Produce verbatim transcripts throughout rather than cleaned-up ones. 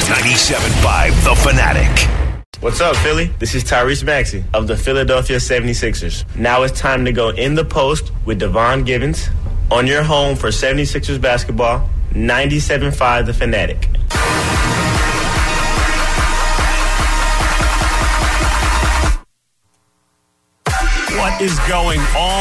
ninety-seven point five The Fanatic. What's up, Philly? This is Tyrese Maxey of the Philadelphia seventy-sixers. Now it's time to go in the post with Devon Givens on your home for seventy-sixers basketball, ninety-seven point five The Fanatic. What is going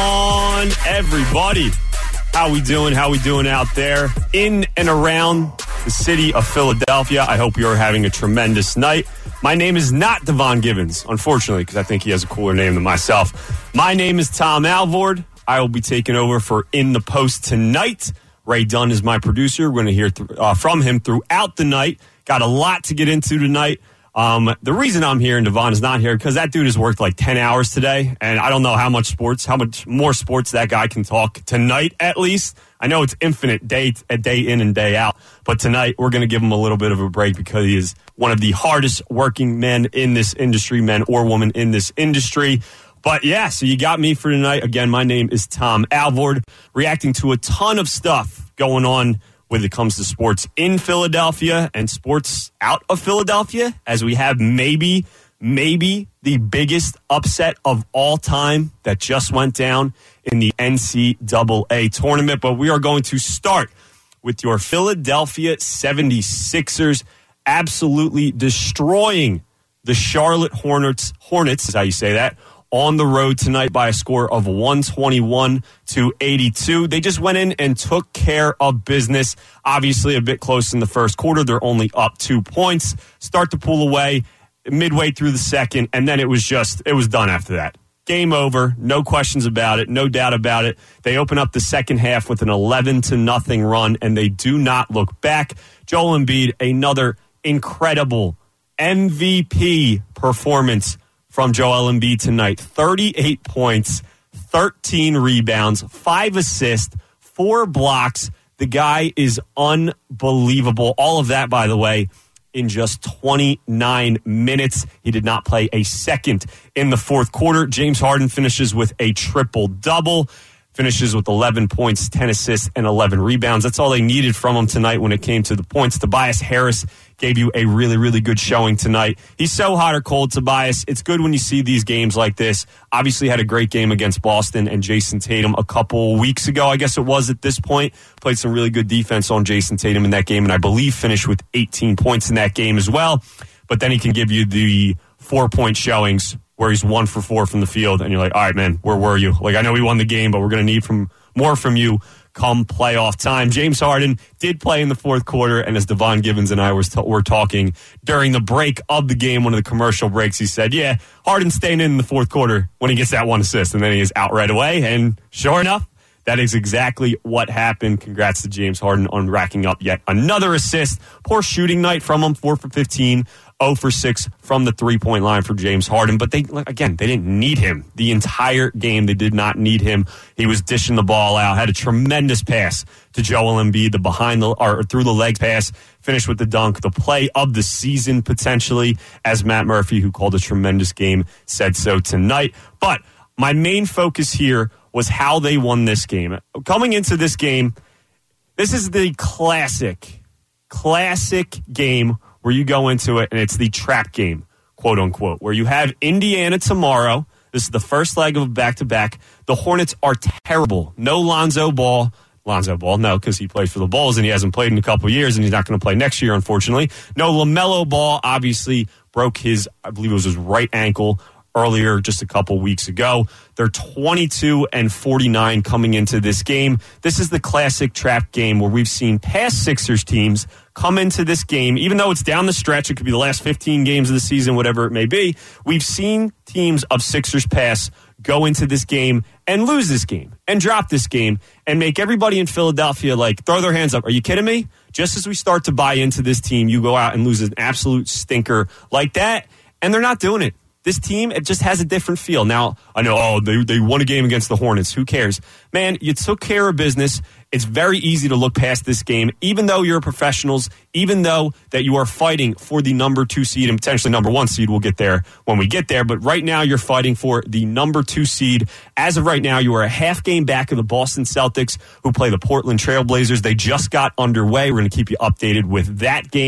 on, everybody? How we doing? How we doing out there in and around the city of Philadelphia? I hope you're having a tremendous night. My name is not Devon Givens, unfortunately, because I think he has a cooler name than myself. My name is Tom Alvord. I will be taking over for In the Post tonight. Ray Dunn is my producer. We're going to hear th- uh, from him throughout the night. Got a lot to get into tonight. Um, the reason I'm here and Devon is not here because that dude has worked like ten hours today, and I don't know how much sports, how much more sports that guy can talk tonight at least. I know it's infinite day, a day in and day out, but tonight we're going to give him a little bit of a break because he is one of the hardest working men in this industry, men or women in this industry. But yeah, so you got me for tonight. Again, my name is Tom Alvord, reacting to a ton of stuff going on when it comes to sports in Philadelphia and sports out of Philadelphia, as we have maybe, maybe the biggest upset of all time that just went down in the N C double A tournament. But we are going to start with your Philadelphia seventy-sixers absolutely destroying the Charlotte Hornets, Hornets is how you say that, on the road tonight by a score of one twenty-one to eighty-two. They just went in and took care of business. Obviously a bit close in the first quarter. They're only up two points. Start to pull away midway through the second, and then it was just, it was done after that. Game over. No questions about it. No doubt about it. They open up the second half with an eleven to nothing run, and they do not look back. Joel Embiid, another incredible M V P performance from Joel Embiid tonight. thirty-eight points, thirteen rebounds, five assists, four blocks. The guy is unbelievable. All of that, by the way, in just twenty-nine minutes. He did not play a second in the fourth quarter. James Harden finishes with a triple-double. Finishes with eleven points, ten assists, and eleven rebounds. That's all they needed from him tonight when it came to the points. Tobias Harris gave you a really, really good showing tonight. He's so hot or cold, Tobias. It's good when you see these games like this. Obviously had a great game against Boston and Jason Tatum a couple weeks ago, I guess it was at this point. Played some really good defense on Jason Tatum in that game, and I believe finished with eighteen points in that game as well. But then he can give you the four-point showings where he's one for four from the field, and you're like, all right, man, where were you? Like, I know we won the game, but we're going to need from more from you come playoff time. James Harden did play in the fourth quarter, and as Devon Givens and I were, t- were talking during the break of the game, one of the commercial breaks, he said, yeah, Harden's staying in the fourth quarter when he gets that one assist, and then he is out right away, and sure enough, that is exactly what happened. Congrats to James Harden on racking up yet another assist. Poor shooting night from him, four for fifteen. zero for six from the three-point line for James Harden. But, they again, they didn't need him. The entire game, they did not need him. He was dishing the ball out, had a tremendous pass to Joel Embiid, the behind the or through the legs pass, finished with the dunk, the play of the season potentially, as Matt Murphy, who called a tremendous game, said so tonight. But my main focus here was how they won this game. Coming into this game, this is the classic, classic game where you go into it, and it's the trap game, quote unquote, where you have Indiana tomorrow. This is the first leg of a back-to-back. The Hornets are terrible. No Lonzo Ball. Lonzo Ball, no, because he plays for the Bulls, and he hasn't played in a couple of years, and he's not going to play next year, unfortunately. No LaMelo Ball, obviously broke his, I believe it was his right ankle earlier just a couple weeks ago. They're twenty-two and forty-nine coming into this game. This is the classic trap game where we've seen past Sixers teams come into this game, even though it's down the stretch, it could be the last fifteen games of the season, whatever it may be. We've seen teams of Sixers past go into this game and lose this game and drop this game and make everybody in Philadelphia like throw their hands up. Are you kidding me? Just as we start to buy into this team, you go out and lose an absolute stinker like that, and they're not doing it. This team, it just has a different feel. Now, I know, oh, they, they won a game against the Hornets. Who cares? Man, you took care of business. It's very easy to look past this game, even though you're professionals, even though that you are fighting for the number two seed and potentially number one seed. We'll get there when we get there. But right now, you're fighting for the number two seed. As of right now, you are a half game back of the Boston Celtics, who play the Portland Trail Blazers. They just got underway. We're going to keep you updated with that game.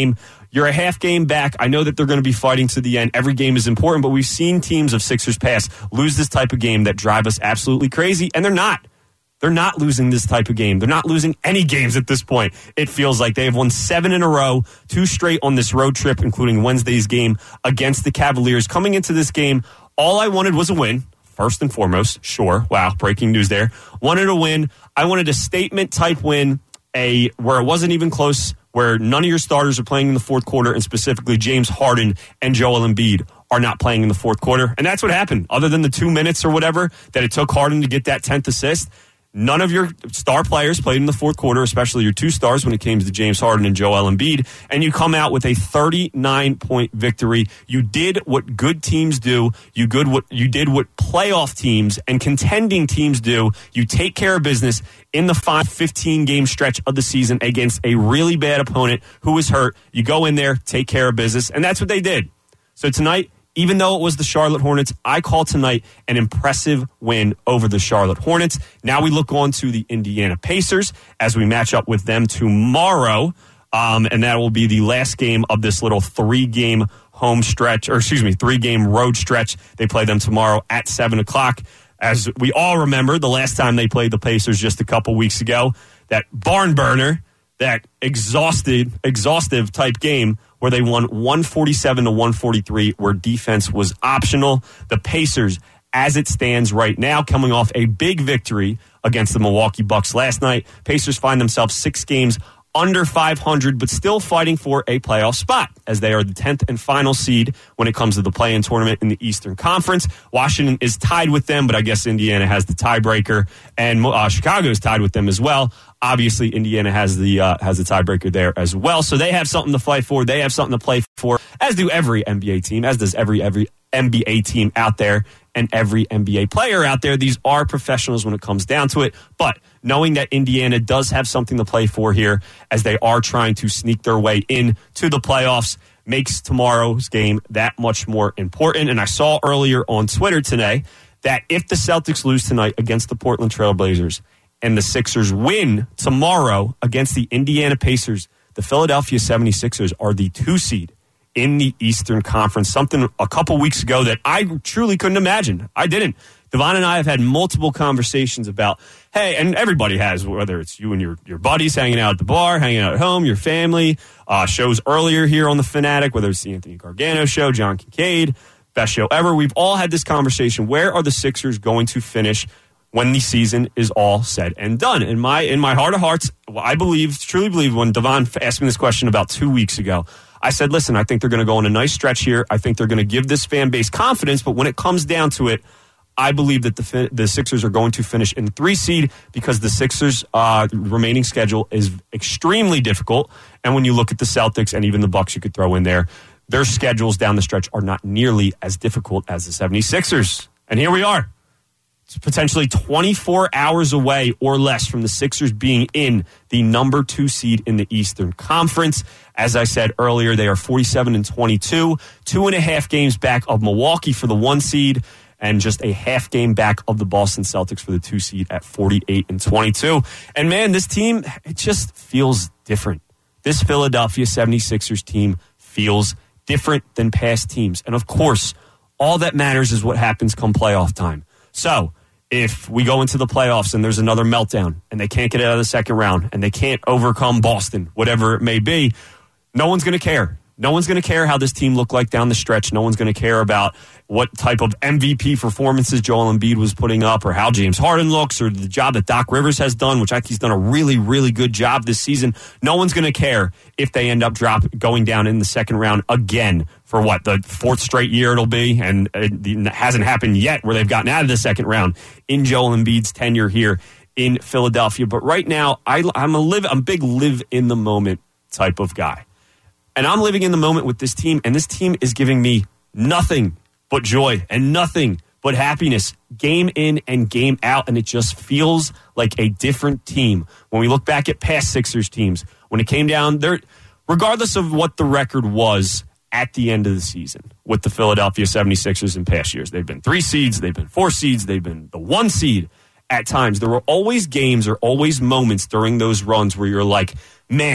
You're a half game back. I know that they're going to be fighting to the end. Every game is important, but we've seen teams of Sixers past lose this type of game that drive us absolutely crazy, and they're not. They're not losing this type of game. They're not losing any games at this point. It feels like they have won seven in a row, two straight on this road trip, including Wednesday's game against the Cavaliers. Coming into this game, all I wanted was a win, first and foremost. Sure, wow, breaking news there. Wanted a win. I wanted a statement-type win, a where it wasn't even close, where none of your starters are playing in the fourth quarter, and specifically James Harden and Joel Embiid are not playing in the fourth quarter. And that's what happened. Other than the two minutes or whatever that it took Harden to get that tenth assist, none of your star players played in the fourth quarter, especially your two stars when it came to James Harden and Joel Embiid, and you come out with a thirty-nine point victory. You did what good teams do. You good what you did what playoff teams and contending teams do. You take care of business in the five fifteen game stretch of the season against a really bad opponent who was hurt. You go in there, take care of business, and that's what they did. So tonight, even though it was the Charlotte Hornets, I call tonight an impressive win over the Charlotte Hornets. Now we look on to the Indiana Pacers as we match up with them tomorrow, um, and that will be the last game of this little three-game home stretch, or excuse me, three-game road stretch. They play them tomorrow at seven o'clock. As we all remember, the last time they played the Pacers just a couple weeks ago, that barn burner, that exhausted, exhaustive type game where they won one forty-seven to one forty-three, where defense was optional. The Pacers, as it stands right now, coming off a big victory against the Milwaukee Bucks last night. Pacers find themselves six games under five hundred, but still fighting for a playoff spot, as they are the tenth and final seed when it comes to the play-in tournament in the Eastern Conference. Washington is tied with them, but I guess Indiana has the tiebreaker, and uh, Chicago is tied with them as well. Obviously, Indiana has the uh, has the tiebreaker there as well, so they have something to fight for. They have something to play for, as do every N B A team, as does every every N B A team out there, and every N B A player out there. These are professionals when it comes down to it, but knowing that Indiana does have something to play for here, as they are trying to sneak their way in to the playoffs, makes tomorrow's game that much more important. And I saw earlier on Twitter today that if the Celtics lose tonight against the Portland Trail Blazers and the Sixers win tomorrow against the Indiana Pacers, the Philadelphia seventy-sixers are the two seed in the Eastern Conference, something a couple weeks ago that I truly couldn't imagine. I didn't. Devon and I have had multiple conversations about, hey, and everybody has, whether it's you and your, your buddies hanging out at the bar, hanging out at home, your family, uh, shows earlier here on The Fanatic, whether it's the Anthony Gargano show, John Kincaid, best show ever. We've all had this conversation. Where are the Sixers going to finish when the season is all said and done? In my in my heart of hearts, I believe, truly believe, when Devon asked me this question about two weeks ago, I said, listen, I think they're going to go on a nice stretch here. I think they're going to give this fan base confidence, but when it comes down to it, I believe that the the Sixers are going to finish in three seed because the Sixers' uh, remaining schedule is extremely difficult. And when you look at the Celtics and even the Bucks you could throw in there, their schedules down the stretch are not nearly as difficult as the seventy-sixers. And here we are. It's potentially twenty-four hours away or less from the Sixers being in the number two seed in the Eastern Conference. As I said earlier, they are forty-seven and twenty-two, two and a half games back of Milwaukee for the one seed, and just a half game back of the Boston Celtics for the two seed at forty-eight and twenty-two. And man, this team, it just feels different. This Philadelphia seventy-sixers team feels different than past teams. And of course, all that matters is what happens come playoff time. So if we go into the playoffs and there's another meltdown and they can't get out of the second round and they can't overcome Boston, whatever it may be, no one's going to care. No one's going to care how this team looked like down the stretch. No one's going to care about what type of M V P performances Joel Embiid was putting up or how James Harden looks or the job that Doc Rivers has done, which I think he's done a really, really good job this season. No one's going to care if they end up drop going down in the second round again for what, the fourth straight year it'll be, and it hasn't happened yet where they've gotten out of the second round in Joel Embiid's tenure here in Philadelphia. But right now, I, I'm a live, I'm a big live in the moment type of guy. And I'm living in the moment with this team, and this team is giving me nothing but joy and nothing but happiness game in and game out, and it just feels like a different team. When we look back at past Sixers teams, when it came down there, regardless of what the record was at the end of the season with the Philadelphia seventy-sixers in past years, they've been three seeds, they've been four seeds, they've been the one seed at times. There were always games or always moments during those runs where you're like, man,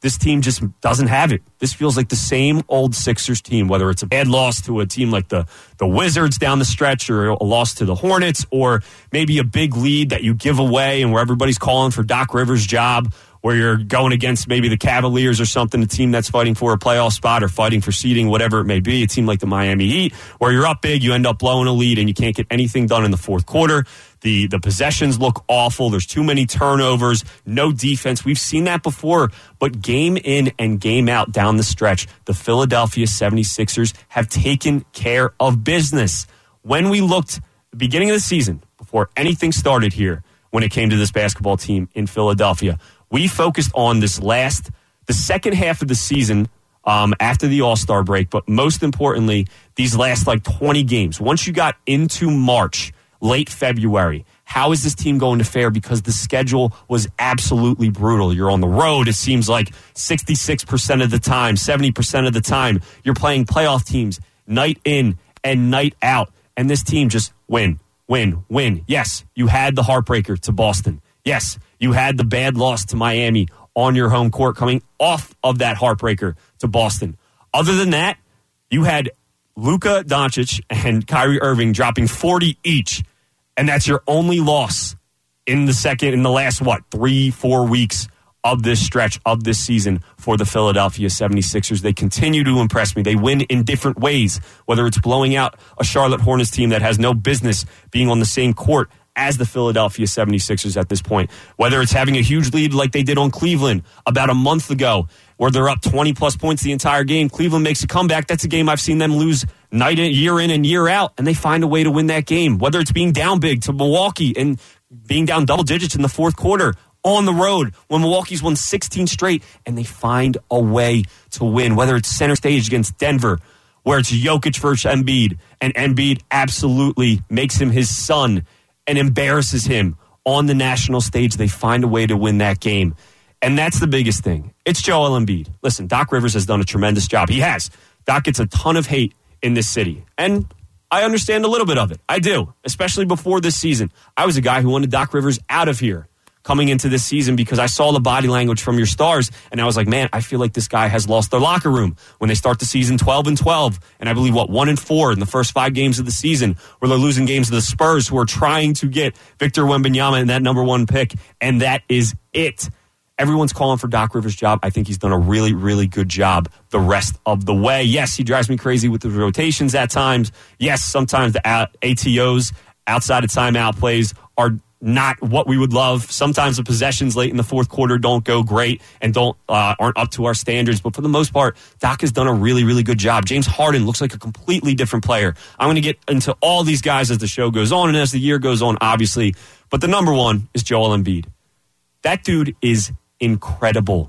this team just doesn't have it. This feels like the same old Sixers team, whether it's a bad loss to a team like the, the Wizards down the stretch or a loss to the Hornets or maybe a big lead that you give away and where everybody's calling for Doc Rivers' job, where you're going against maybe the Cavaliers or something, a team that's fighting for a playoff spot or fighting for seeding, whatever it may be, a team like the Miami Heat, where you're up big, you end up blowing a lead, and you can't get anything done in the fourth quarter. The the possessions look awful. There's too many turnovers, no defense. We've seen that before, but game in and game out down the stretch, the Philadelphia seventy-sixers have taken care of business. When we looked at the beginning of the season, before anything started here, when it came to this basketball team in Philadelphia, we focused on this last, the second half of the season um, after the All-Star break, but most importantly, these last like twenty games. Once you got into March, late February, how is this team going to fare? Because the schedule was absolutely brutal. You're on the road, it seems like sixty-six percent of the time, seventy percent of the time. You're playing playoff teams night in and night out, and this team just win, win, win. Yes, you had the heartbreaker to Boston. Yes, you had the bad loss to Miami on your home court coming off of that heartbreaker to Boston. Other than that, you had Luka Doncic and Kyrie Irving dropping forty each, and that's your only loss in the second, in the last, what, three, four weeks of this stretch of this season for the Philadelphia seventy-sixers. They continue to impress me. They win in different ways, whether it's blowing out a Charlotte Hornets team that has no business being on the same court as the Philadelphia seventy-sixers at this point, whether it's having a huge lead like they did on Cleveland about a month ago, where they're up twenty-plus points the entire game. Cleveland makes a comeback. That's a game I've seen them lose night in, year in and year out, and they find a way to win that game, whether it's being down big to Milwaukee and being down double digits in the fourth quarter on the road when Milwaukee's won sixteen straight, and they find a way to win, whether it's center stage against Denver, where it's Jokic versus Embiid, and Embiid absolutely makes him his son and embarrasses him on the national stage. They find a way to win that game. And that's the biggest thing. It's Joel Embiid. Listen, Doc Rivers has done a tremendous job. He has. Doc gets a ton of hate in this city. And I understand a little bit of it. I do, especially before this season. I was a guy who wanted Doc Rivers out of here coming into this season because I saw the body language from your stars, and I was like, man, I feel like this guy has lost their locker room when they start the season twelve and twelve, and I believe, what, one and four in the first five games of the season, where they're losing games to the Spurs, who are trying to get Victor Wembanyama in that number one pick, and that is it. Everyone's calling for Doc Rivers' job. I think he's done a really, really good job the rest of the way. Yes, he drives me crazy with the rotations at times. Yes, sometimes the A T Os, outside of timeout plays, are not what we would love. Sometimes the possessions late in the fourth quarter don't go great and don't uh, aren't up to our standards. But for the most part, Doc has done a really, really good job. James Harden looks like a completely different player. I'm going to get into all these guys as the show goes on and as the year goes on, obviously. But the number one is Joel Embiid. That dude is incredible.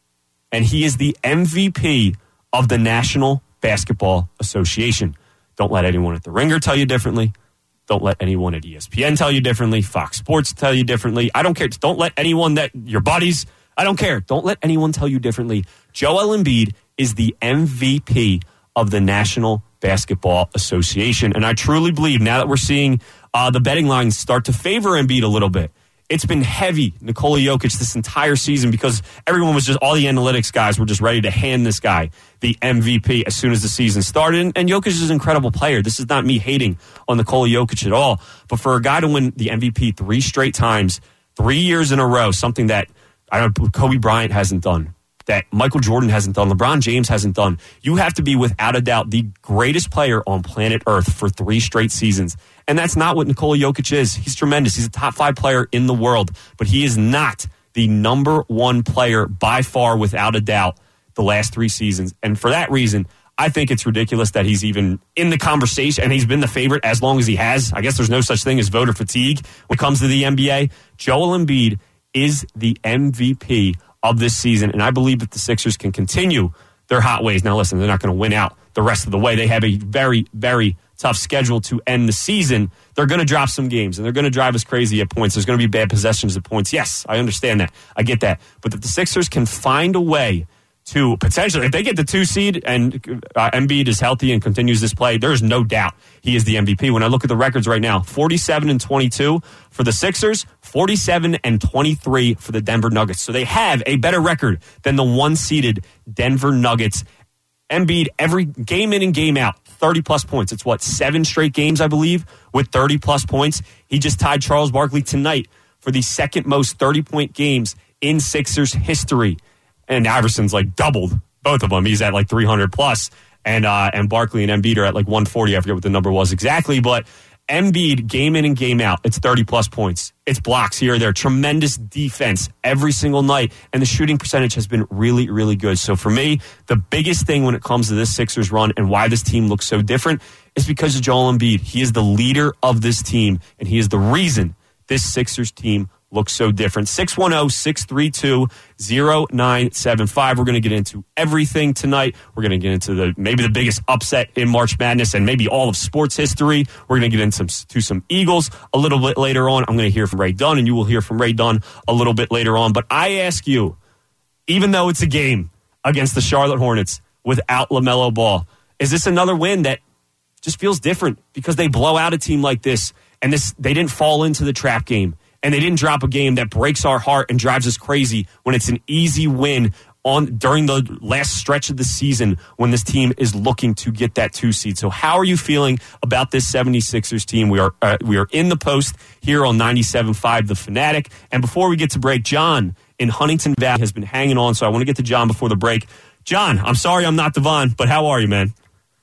And he is the M V P of the National Basketball Association. Don't let anyone at the Ringer tell you differently. Don't let anyone at E S P N tell you differently. Fox Sports tell you differently. I don't care. Don't let anyone that your buddies, I don't care. Don't let anyone tell you differently. Joel Embiid is the M V P of the National Basketball Association. And I truly believe now that we're seeing uh, the betting lines start to favor Embiid a little bit, it's been heavy Nikola Jokic this entire season because everyone was just, all the analytics guys were just ready to hand this guy the M V P as soon as the season started. And, and Jokic is an incredible player. This is not me hating on Nikola Jokic at all. But for a guy to win the M V P three straight times, three years in a row, something that I don't, Kobe Bryant hasn't done, that Michael Jordan hasn't done, LeBron James hasn't done, you have to be without a doubt the greatest player on planet Earth for three straight seasons. And that's not what Nikola Jokic is. He's tremendous. He's a top five player in the world, but he is not the number one player by far, without a doubt, the last three seasons. And for that reason, I think it's ridiculous that he's even in the conversation, and he's been the favorite as long as he has. I guess there's no such thing as voter fatigue when it comes to the N B A. Joel Embiid is the M V P of this season, and I believe that the Sixers can continue their hot ways. Now, listen, they're not going to win out the rest of the way. They have a very, very tough schedule to end the season. They're going to drop some games, and they're going to drive us crazy at points. There's going to be bad possessions at points. Yes, I understand that. I get that. But if the Sixers can find a way to potentially, if they get the two seed and uh, Embiid is healthy and continues this play, there's no doubt he is the M V P. When I look at the records right now, forty-seven and twenty-two for the Sixers, forty-seven and twenty-three for the Denver Nuggets. So they have a better record than the one-seeded Denver Nuggets. Embiid, every game in and game out, thirty-plus points. It's what, seven straight games, I believe, with thirty-plus points. He just tied Charles Barkley tonight for the second most thirty-point games in Sixers history. And Iverson's like doubled both of them. He's at like three hundred plus, and uh, and Barkley and Embiid are at like one forty. I forget what the number was exactly, but Embiid, game in and game out, it's thirty plus points. It's blocks here or there. Tremendous defense every single night, and the shooting percentage has been really, really good. So for me, the biggest thing when it comes to this Sixers run and why this team looks so different is because of Joel Embiid. He is the leader of this team, and he is the reason this Sixers team looks so different. six one zero, six three two, zero nine seven five. We're going to get into everything tonight. We're going to get into the maybe the biggest upset in March Madness and maybe all of sports history. We're going to get into some, to some Eagles a little bit later on. I'm going to hear from Ray Dunn, and you will hear from Ray Dunn a little bit later on. But I ask you, even though it's a game against the Charlotte Hornets without LaMelo Ball, is this another win that just feels different because they blow out a team like this, and this they didn't fall into the trap game? And they didn't drop a game that breaks our heart and drives us crazy when it's an easy win on during the last stretch of the season when this team is looking to get that two seed. So how are you feeling about this seventy-sixers team? We are uh, we are in the post here on ninety-seven point five The Fanatic. And before we get to break, John in Huntington Valley has been hanging on, so I want to get to John before the break. John, I'm sorry I'm not Devon, but how are you, man?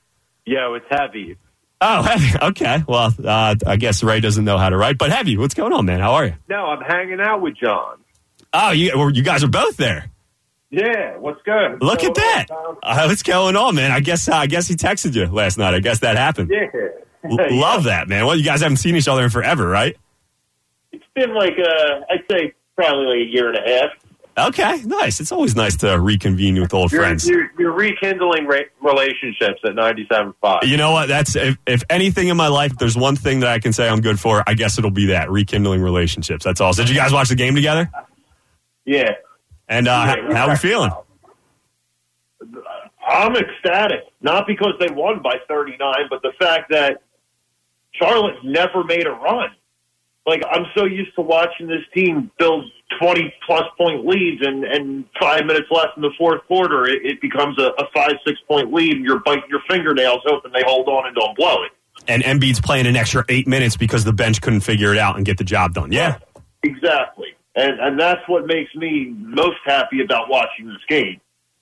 Yo, it's heavy. Oh, Heavy. Okay. Well, uh, I guess Ray doesn't know how to write, but Heavy, what's going on, man? How are you? No, I'm hanging out with John. Oh, you well, you guys are both there. Yeah, what's good? Look so, at that. Uh, what's going on, man? I guess uh, I guess he texted you last night. I guess that happened. Yeah. L- yeah. Love that, man. Well, you guys haven't seen each other in forever, right? It's been like, uh, I'd say probably like a year and a half. Okay, nice. It's always nice to reconvene with old you're, friends. You're, you're rekindling ra- relationships at ninety-seven point five. You know what? That's if, if anything in my life, if there's one thing that I can say I'm good for, I guess it'll be that, rekindling relationships. That's all. So did you guys watch the game together? Yeah. And uh, yeah, how, how are we feeling? I'm ecstatic. Not because they won by thirty-nine, but the fact that Charlotte never made a run. Like, I'm so used to watching this team build twenty-plus point leads, and, and five minutes left in the fourth quarter, it, it becomes a, a five, six-point lead, and you're biting your fingernails hoping they hold on and don't blow it. And Embiid's playing an extra eight minutes because the bench couldn't figure it out and get the job done. Yeah. Exactly. And, and that's what makes me most happy about watching this game.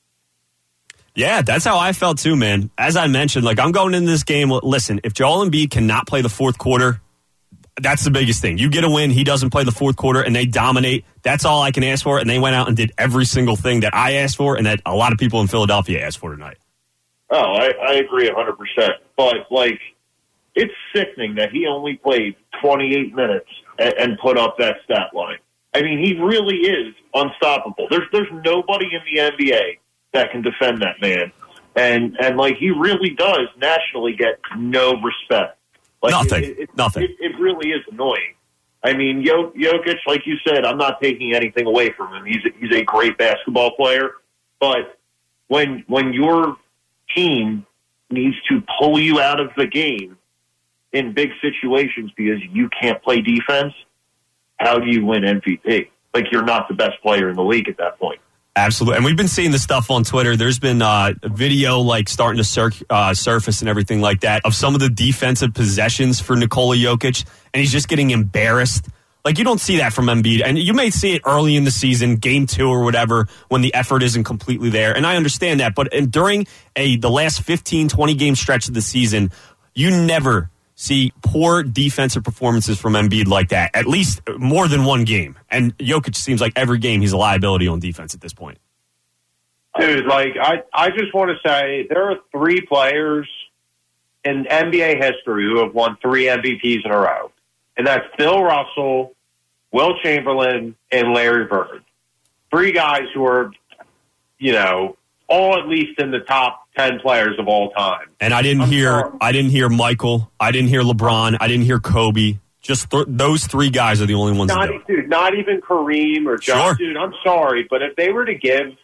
Yeah, that's how I felt too, man. As I mentioned, like, I'm going into this game, listen, if Joel Embiid cannot play the fourth quarter, that's the biggest thing. You get a win, he doesn't play the fourth quarter, and they dominate. That's all I can ask for, and they went out and did every single thing that I asked for and that a lot of people in Philadelphia asked for tonight. Oh, I, I agree one hundred percent. But, like, it's sickening that he only played twenty-eight minutes and, and put up that stat line. I mean, he really is unstoppable. There's there's nobody in the N B A that can defend that man. And, and like, he really does nationally get no respect. Like, Nothing. It, it, Nothing. It, it really is annoying. I mean, Jokic, like you said, I'm not taking anything away from him. He's a, he's a great basketball player. But when when your team needs to pull you out of the game in big situations because you can't play defense, how do you win M V P? Like, you're not the best player in the league at that point. Absolutely. And we've been seeing this stuff on Twitter. There's been uh, a video like starting to sur- uh, surface and everything like that of some of the defensive possessions for Nikola Jokic, and he's just getting embarrassed. Like, you don't see that from Embiid. And you may see it early in the season, game two or whatever, when the effort isn't completely there. And I understand that. But during a the last fifteen, twenty game stretch of the season, you never see poor defensive performances from Embiid like that, at least more than one game. And Jokic seems like every game he's a liability on defense at this point. Dude, like, I, I just want to say there are three players in N B A history who have won three M V Ps in a row. And that's Bill Russell, Will Chamberlain, and Larry Bird. Three guys who are, you know, all at least in the top ten players of all time. And I didn't I'm hear sorry. I didn't hear Michael. I didn't hear LeBron. I didn't hear Kobe. Just th- those three guys are the only ones Not, that do it. dude, not even Kareem or John. Sure. Dude, I'm sorry, but if they were to give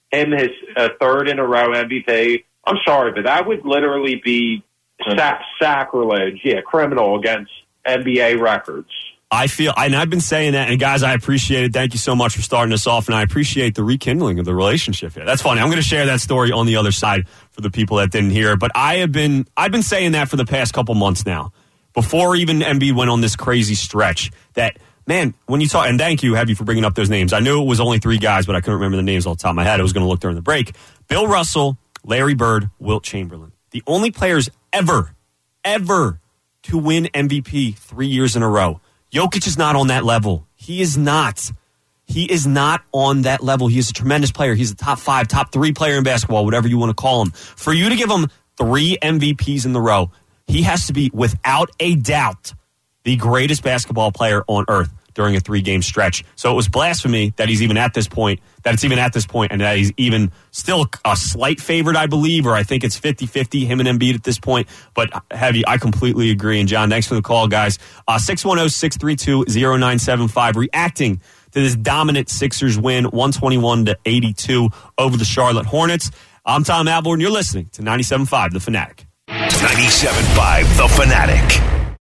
him his uh, third in a row M V P. I'm sorry, but that would literally be sac- sacrilege, yeah, criminal against N B A records. I feel, and I've been saying that, and guys, I appreciate it. Thank you so much for starting us off, and I appreciate the rekindling of the relationship here. That's funny. I'm going to share that story on the other side for the people that didn't hear. But I have been, I've been saying that for the past couple months now, before even Embiid went on this crazy stretch. That man, when you talk, and thank you, Heavy, for bringing up those names. I knew it was only three guys, but I couldn't remember the names off the top of my head. I was going to look during the break. Bill Russell, Larry Bird, Wilt Chamberlain, the only players ever, ever to win M V P three years in a row. Jokic is not on that level. He is not. He is not on that level. He is a tremendous player. He's a top five, top three player in basketball, whatever you want to call him. For you to give him three M V Ps in the row, he has to be, without a doubt, the greatest basketball player on earth during a three-game stretch. So it was blasphemy that he's even at this point, that it's even at this point, and that he's even still a slight favorite, I believe, or I think it's fifty-fifty, him and Embiid at this point. But, Heavy, I completely agree. And, John, thanks for the call, guys. Uh, six one zero, six three two, zero nine seven five, reacting to this dominant Sixers win, one twenty-one to eighty-two over the Charlotte Hornets. I'm Tom Alvord, and you're listening to ninety-seven point five The Fanatic. ninety-seven point five The Fanatic.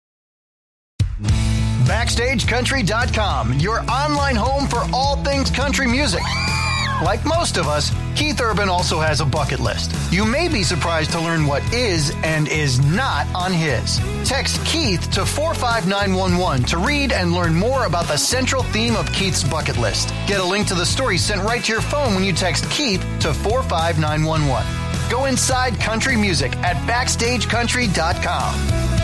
Backstage Country dot com, your online home for all things country music. Like most of us, Keith Urban also has a bucket list. You may be surprised to learn what is and is not on his. Text Keith to four five nine one one to read and learn more about the central theme of Keith's bucket list. Get a link to the story sent right to your phone when you text Keith to four five nine one one. Go inside country music at Backstage Country dot com.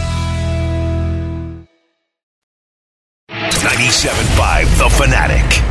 ninety-seven point five The Fanatic.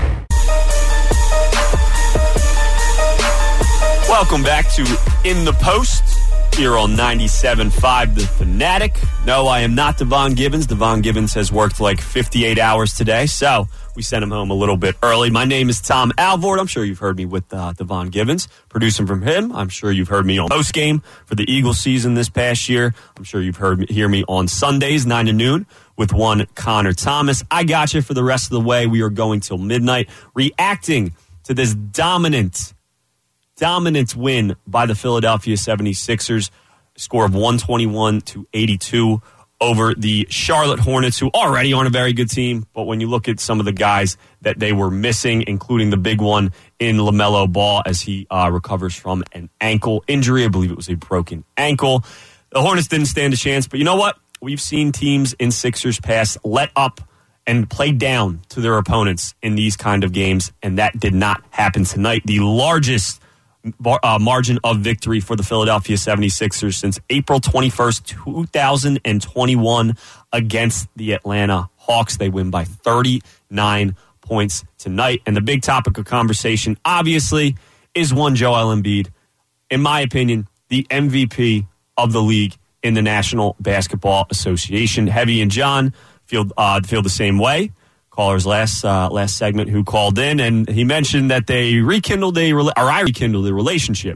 Welcome back to In the Post here on ninety-seven point five The Fanatic. No, I am not Devon Givens. Devon Givens has worked like fifty-eight hours today, so we sent him home a little bit early. My name is Tom Alvord. I'm sure you've heard me with uh, Devon Givens, producing from him. I'm sure you've heard me on postgame for the Eagles season this past year. I'm sure you've heard me, hear me on Sundays, nine to noon, with one Connor Thomas. I got you for the rest of the way. We are going till midnight, reacting to this dominant, dominant win by the Philadelphia seventy-sixers, score of one twenty-one to eighty-two over the Charlotte Hornets, who already aren't a very good team. But when you look at some of the guys that they were missing, including the big one in LaMelo Ball as he uh, recovers from an ankle injury, I believe it was a broken ankle, the Hornets didn't stand a chance. But you know what? We've seen teams in Sixers past let up and play down to their opponents in these kind of games, and that did not happen tonight. The largest uh, margin of victory for the Philadelphia seventy-sixers since April twenty-first, two thousand twenty-one against the Atlanta Hawks. They win by thirty-nine points tonight. And the big topic of conversation, obviously, is one Joel Embiid. In my opinion, the M V P of the league in the National Basketball Association. Heavy and John feel uh, feel the same way. Caller's last uh, last segment who called in, and he mentioned that they rekindled a or I rekindled a relationship.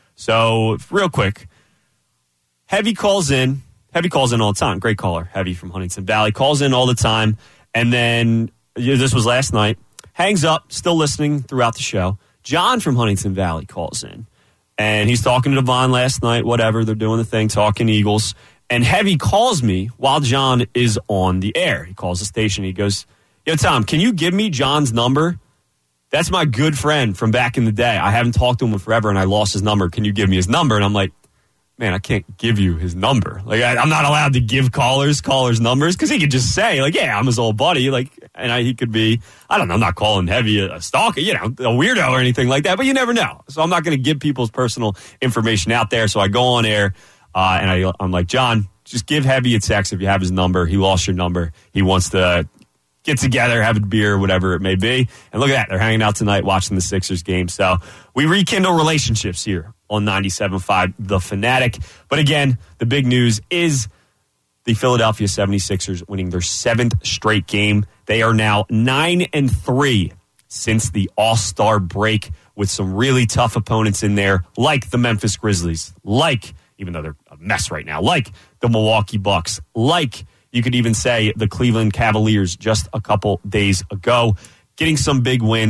So real quick, Heavy calls in. Heavy calls in all the time. Great caller, Heavy from Huntington Valley, calls in all the time, and then yeah, this was last night. Hangs up, still listening throughout the show. John from Huntington Valley calls in. And he's talking to Devon last night, whatever. They're doing the thing, talking Eagles. And Heavy calls me while John is on the air. He calls the station. He goes, yo, Tom, can you give me John's number? That's my good friend from back in the day. I haven't talked to him in forever, and I lost his number. Can you give me his number? And I'm like, man, I can't give you his number. Like, I, I'm not allowed to give callers callers numbers because he could just say, like, yeah, I'm his old buddy. Like, and I, he could be, I don't know, I'm not calling Heavy a, a stalker, you know, a weirdo or anything like that, but you never know. So I'm not going to give people's personal information out there. So I go on air, uh, and I, I'm like, John, just give Heavy a text if you have his number. He lost your number. He wants to get together, have a beer, whatever it may be. And look at that. They're hanging out tonight watching the Sixers game. So we rekindle relationships here on ninety-seven point five The Fanatic. But again, the big news is the Philadelphia seventy-sixers winning their seventh straight game. They are now nine and three since the All-Star break, with some really tough opponents in there, like the Memphis Grizzlies, like, even though they're a mess right now, like the Milwaukee Bucks, like you could even say the Cleveland Cavaliers just a couple days ago, getting some big wins.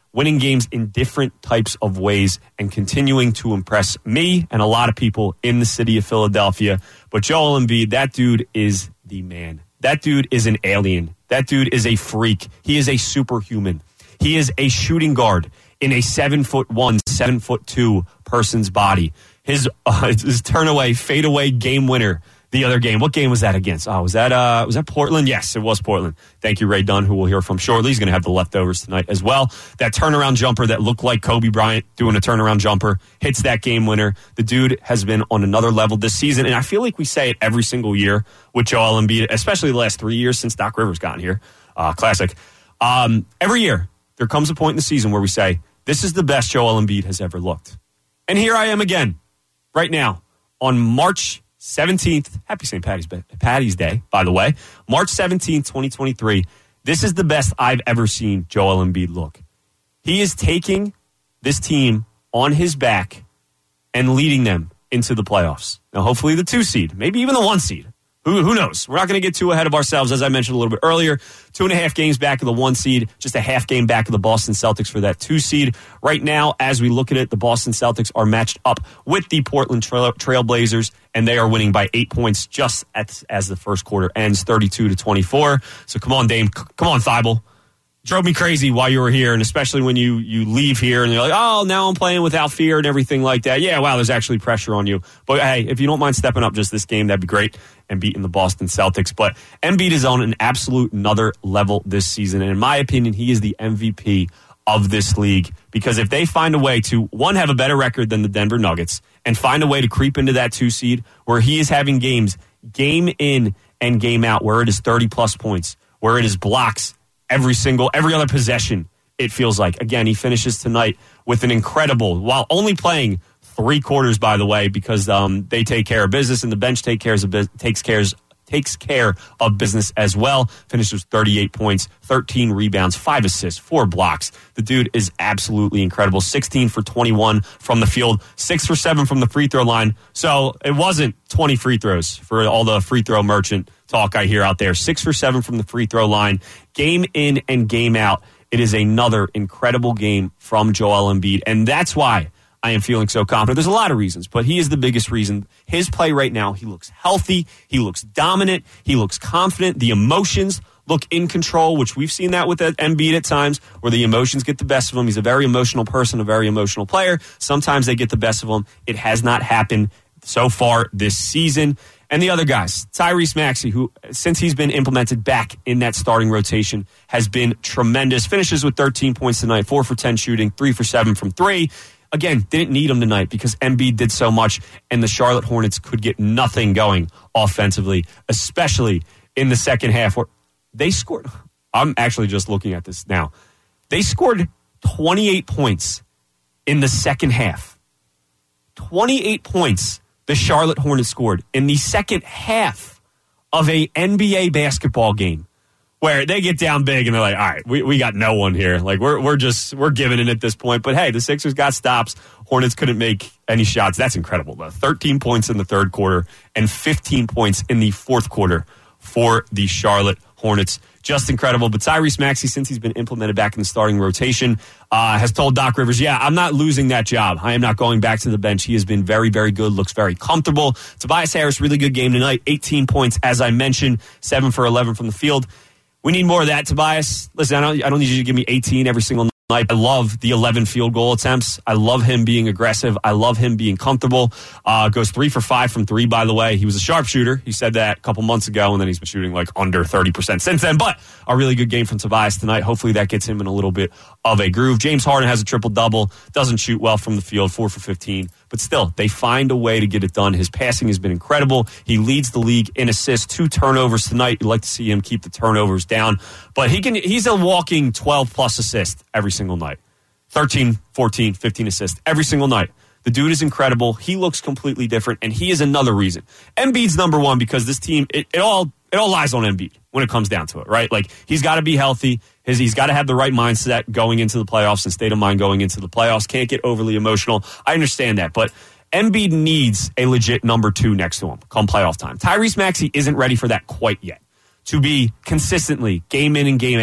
winning games in different types of ways and continuing to impress me and a lot of people in the city of Philadelphia. But Joel Embiid, that dude is the man. That dude is an alien. That dude is a freak. He is a superhuman. He is a shooting guard in a seven foot one, seven foot two person's body. His uh, his turn away, fade away game winner the other game. What game was that against? Oh, was that uh, was that Portland? Yes, it was Portland. Thank you, Ray Dunn, who we'll hear from shortly. He's going to have the leftovers tonight as well. That turnaround jumper that looked like Kobe Bryant doing a turnaround jumper hits that game winner. The dude has been on another level this season, and I feel like we say it every single year with Joel Embiid, especially the last three years since Doc Rivers got here. Uh, classic. Um, every year, there comes a point in the season where we say, this is the best Joel Embiid has ever looked. And here I am again, right now, on March seventeenth. Happy Saint Patty's, Patty's Day, by the way. March seventeenth, twenty twenty-three. This is the best I've ever seen Joel Embiid look. He is taking this team on his back and leading them into the playoffs. Now, hopefully the two seed, maybe even the one seed. Who, who knows? We're not going to get too ahead of ourselves, as I mentioned a little bit earlier. Two and a half games back of the one seed, just a half game back of the Boston Celtics for that two seed. Right now, as we look at it, the Boston Celtics are matched up with the Portland Trail, Trailblazers, and they are winning by eight points just as, as the first quarter ends, thirty-two to twenty-four. So come on, Dame. Come on, Thibault. Drove me crazy while you were here, and especially when you you leave here and you're like, oh, now I'm playing without fear and everything like that. Yeah, wow, there's actually pressure on you. But, hey, if you don't mind stepping up just this game, that'd be great, and beating the Boston Celtics. But Embiid is on an absolute another level this season, and in my opinion, he is the M V P of this league, because if they find a way to, one, have a better record than the Denver Nuggets and find a way to creep into that two seed where he is having games game in and game out where it is thirty-plus points, where it is blocks, Every single, every other possession, it feels like. Again, he finishes tonight with an incredible, while only playing three quarters, by the way, because um, they take care of business and the bench take cares of, takes cares takes care of business as well. Finishes thirty-eight points, thirteen rebounds, five assists, four blocks. The dude is absolutely incredible. sixteen for twenty-one from the field, six for seven from the free throw line. So it wasn't twenty free throws for all the free throw merchant talk I hear out there. Six for seven from the free throw line. Game in and game out. It is another incredible game from Joel Embiid, and that's why I am feeling so confident. There's a lot of reasons, but he is the biggest reason. His play right now, he looks healthy, he looks dominant, he looks confident. The emotions look in control, which we've seen that with Embiid at times, where the emotions get the best of him. He's a very emotional person, a very emotional player. Sometimes they get the best of him. It has not happened so far this season. And the other guys, Tyrese Maxey, who, since he's been implemented back in that starting rotation, has been tremendous. Finishes with thirteen points tonight, four for ten shooting, three for seven from three. Again, didn't need him tonight because Embiid did so much, and the Charlotte Hornets could get nothing going offensively, especially in the second half where they scored. I'm actually just looking at this now. They scored twenty-eight points in the second half. twenty-eight points the Charlotte Hornets scored in the second half of a N B A basketball game, where they get down big and they're like, all right, we, we got no one here. Like, we're we're just, we're giving it at this point. But, hey, the Sixers got stops. Hornets couldn't make any shots. That's incredible, though. thirteen points in the third quarter and fifteen points in the fourth quarter for the Charlotte Hornets. Just incredible. But Tyrese Maxey, since he's been implemented back in the starting rotation, uh, has told Doc Rivers, yeah, I'm not losing that job. I am not going back to the bench. He has been very, very good, looks very comfortable. Tobias Harris, really good game tonight. eighteen points, as I mentioned, seven for eleven from the field. We need more of that, Tobias. Listen, I don't, I don't need you to give me eighteen every single night. I love the eleven field goal attempts. I love him being aggressive. I love him being comfortable. Uh, goes three for five from three, by the way. He was a sharpshooter. He said that a couple months ago, and then he's been shooting like under thirty percent since then. But a really good game from Tobias tonight. Hopefully that gets him in a little bit of a groove. James Harden has a triple-double. Doesn't shoot well from the field, four for fifteen. But still, they find a way to get it done. His passing has been incredible. He leads the league in assists, two turnovers tonight. You'd like to see him keep the turnovers down. But he can. he's a walking twelve-plus assist every single night. thirteen, fourteen, fifteen assists every single night. The dude is incredible. He looks completely different, and he is another reason. Embiid's number one because this team, it, it all it all lies on Embiid when it comes down to it, right? Like, he's got to be healthy. His, he's got to have the right mindset going into the playoffs and state of mind going into the playoffs. Can't get overly emotional. I understand that, but Embiid needs a legit number two next to him come playoff time. Tyrese Maxey isn't ready for that quite yet. To be consistently game in and game out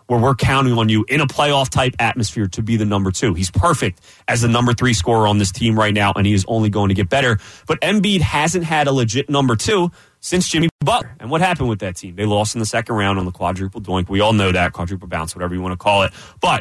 where we're counting on you in a playoff-type atmosphere to be the number two. He's perfect as the number three scorer on this team right now, and he is only going to get better. But Embiid hasn't had a legit number two since Jimmy Butler. And what happened with that team? They lost in the second round on the quadruple doink. We all know that, quadruple bounce, whatever you want to call it. But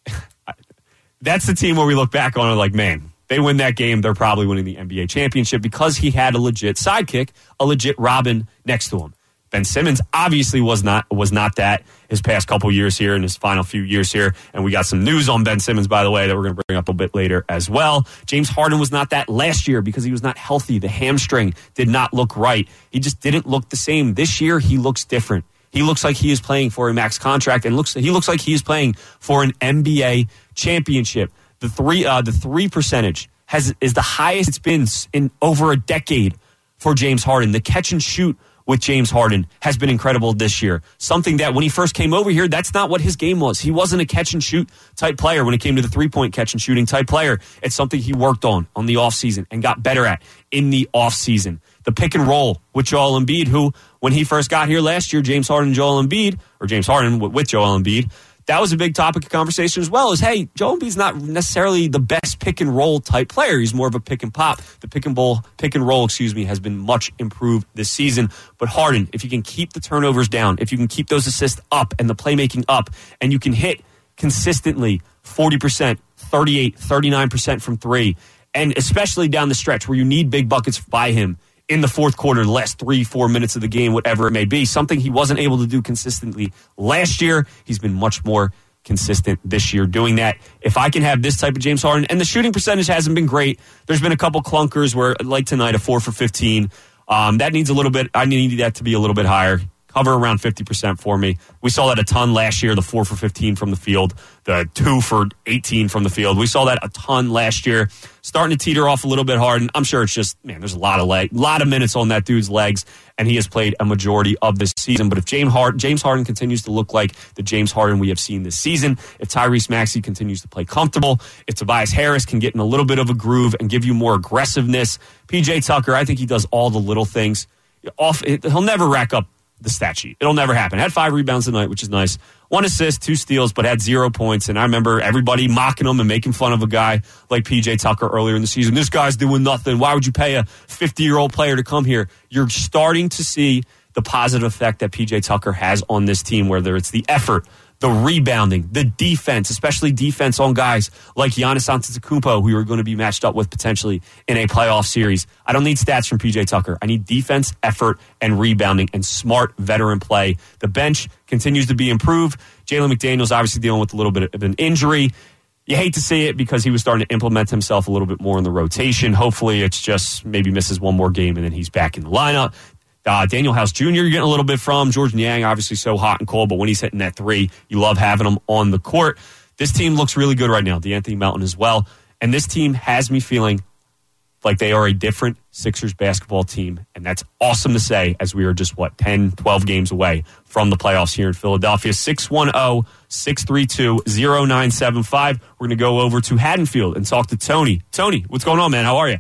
that's the team where we look back on it like, man, they win that game, they're probably winning the N B A championship because he had a legit sidekick, a legit Robin next to him. Ben Simmons obviously was not was not that his past couple years here in his final few years here. And we got some news on Ben Simmons, by the way, that we're going to bring up a bit later as well. James Harden was not that last year because he was not healthy. The hamstring did not look right. He just didn't look the same. This year, he looks different. He looks like he is playing for a max contract and looks he looks like he is playing for an N B A championship. The three uh, the three percentage has is the highest it's been in over a decade for James Harden. The catch and shoot with James Harden has been incredible this year. Something that when he first came over here, that's not what his game was. He wasn't a catch and shoot type player when it came to the three-point catch and shooting type player. It's something he worked on on the offseason and got better at in the offseason. The pick and roll with Joel Embiid, who when he first got here last year, James Harden and Joel Embiid, or James Harden with Joel Embiid, that was a big topic of conversation as well, is, hey, Joel Embiid's not necessarily the best pick and roll type player. He's more of a pick and pop. The pick and roll, pick and roll, excuse me, has been much improved this season. But Harden, if you can keep the turnovers down, if you can keep those assists up and the playmaking up, and you can hit consistently forty percent, thirty-eight, thirty-nine percent from three, and especially down the stretch where you need big buckets by him, in the fourth quarter, the last three, four minutes of the game, whatever it may be, something he wasn't able to do consistently last year. He's been much more consistent this year doing that. If I can have this type of James Harden, and the shooting percentage hasn't been great. There's been a couple clunkers where, like tonight, a four for fifteen. Um, that needs a little bit, I need that to be a little bit higher. Hover around fifty percent for me. We saw that a ton last year, the four for fifteen from the field, the two for eighteen from the field. We saw that a ton last year. Starting to teeter off a little bit hard, and I'm sure it's just, man, there's a lot of leg, lot of minutes on that dude's legs, and he has played a majority of this season. But if James Harden, James Harden continues to look like the James Harden we have seen this season, if Tyrese Maxey continues to play comfortable, if Tobias Harris can get in a little bit of a groove and give you more aggressiveness, P J Tucker, I think he does all the little things. Off, he'll never rack up the stat sheet. It'll never happen. Had five rebounds tonight, which is nice. One assist, two steals, but had zero points. And I remember everybody mocking him and making fun of a guy like P J Tucker earlier in the season. This guy's doing nothing. Why would you pay a fifty-year-old player to come here? You're starting to see the positive effect that P J Tucker has on this team, whether it's the effort, the rebounding, the defense, especially defense on guys like Giannis Antetokounmpo, who you're going to be matched up with potentially in a playoff series. I don't need stats from P J Tucker. I need defense, effort, and rebounding, and smart veteran play. The bench continues to be improved. Jalen McDaniels obviously dealing with a little bit of an injury. You hate to see it because he was starting to implement himself a little bit more in the rotation. Hopefully it's just maybe misses one more game and then he's back in the lineup. Uh, Daniel House Junior, you're getting a little bit from. George Niang, obviously so hot and cold, but when he's hitting that three, you love having him on the court. This team looks really good right now. DeAnthony Melton as well. And this team has me feeling like they are a different Sixers basketball team. And that's awesome to say as we are just, what, ten, twelve games away from the playoffs here in Philadelphia. six one zero, six three two, zero nine seven five. We're going to go over to Haddonfield and talk to Tony. Tony, what's going on, man? How are you?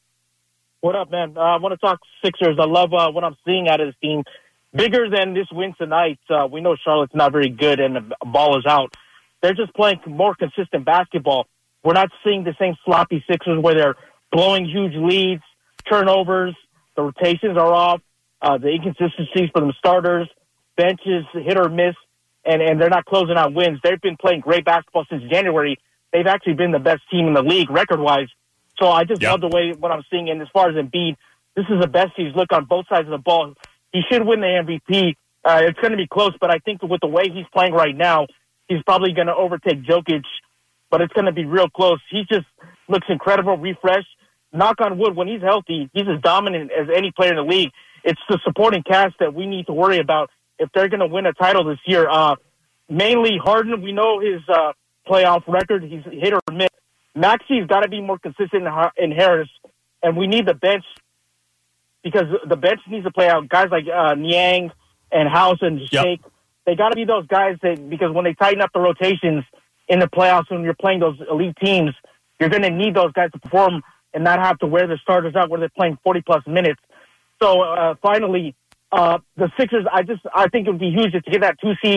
What up, man? Uh, I want to talk Sixers. I love uh, what I'm seeing out of this team. Bigger than this win tonight. Uh, we know Charlotte's not very good and the ball is out. They're just playing more consistent basketball. We're not seeing the same sloppy Sixers where they're blowing huge leads, turnovers, the rotations are off, uh, the inconsistencies for the starters, benches hit or miss, and, and they're not closing out wins. They've been playing great basketball since January. They've actually been the best team in the league record-wise. So I just yep. love the way what I'm seeing. And as far as Embiid, this is the best he's looked on both sides of the ball. He should win the M V P. Uh, it's going to be close, but I think with the way he's playing right now, he's probably going to overtake Jokic, but it's going to be real close. He just looks incredible, refreshed. Knock on wood, when he's healthy, he's as dominant as any player in the league. It's the supporting cast that we need to worry about if they're going to win a title this year. Uh, mainly Harden, we know his uh, playoff record. He's hit or miss. Maxey's got to be more consistent in Harris, and we need the bench because the bench needs to play out. Guys like uh, Niang and House and Shake, yep. they got to be those guys that because when they tighten up the rotations in the playoffs when you're playing those elite teams, you're going to need those guys to perform and not have to wear the starters out where they're playing forty-plus minutes. So uh, finally, uh, the Sixers, I just I think it would be huge to get that two seed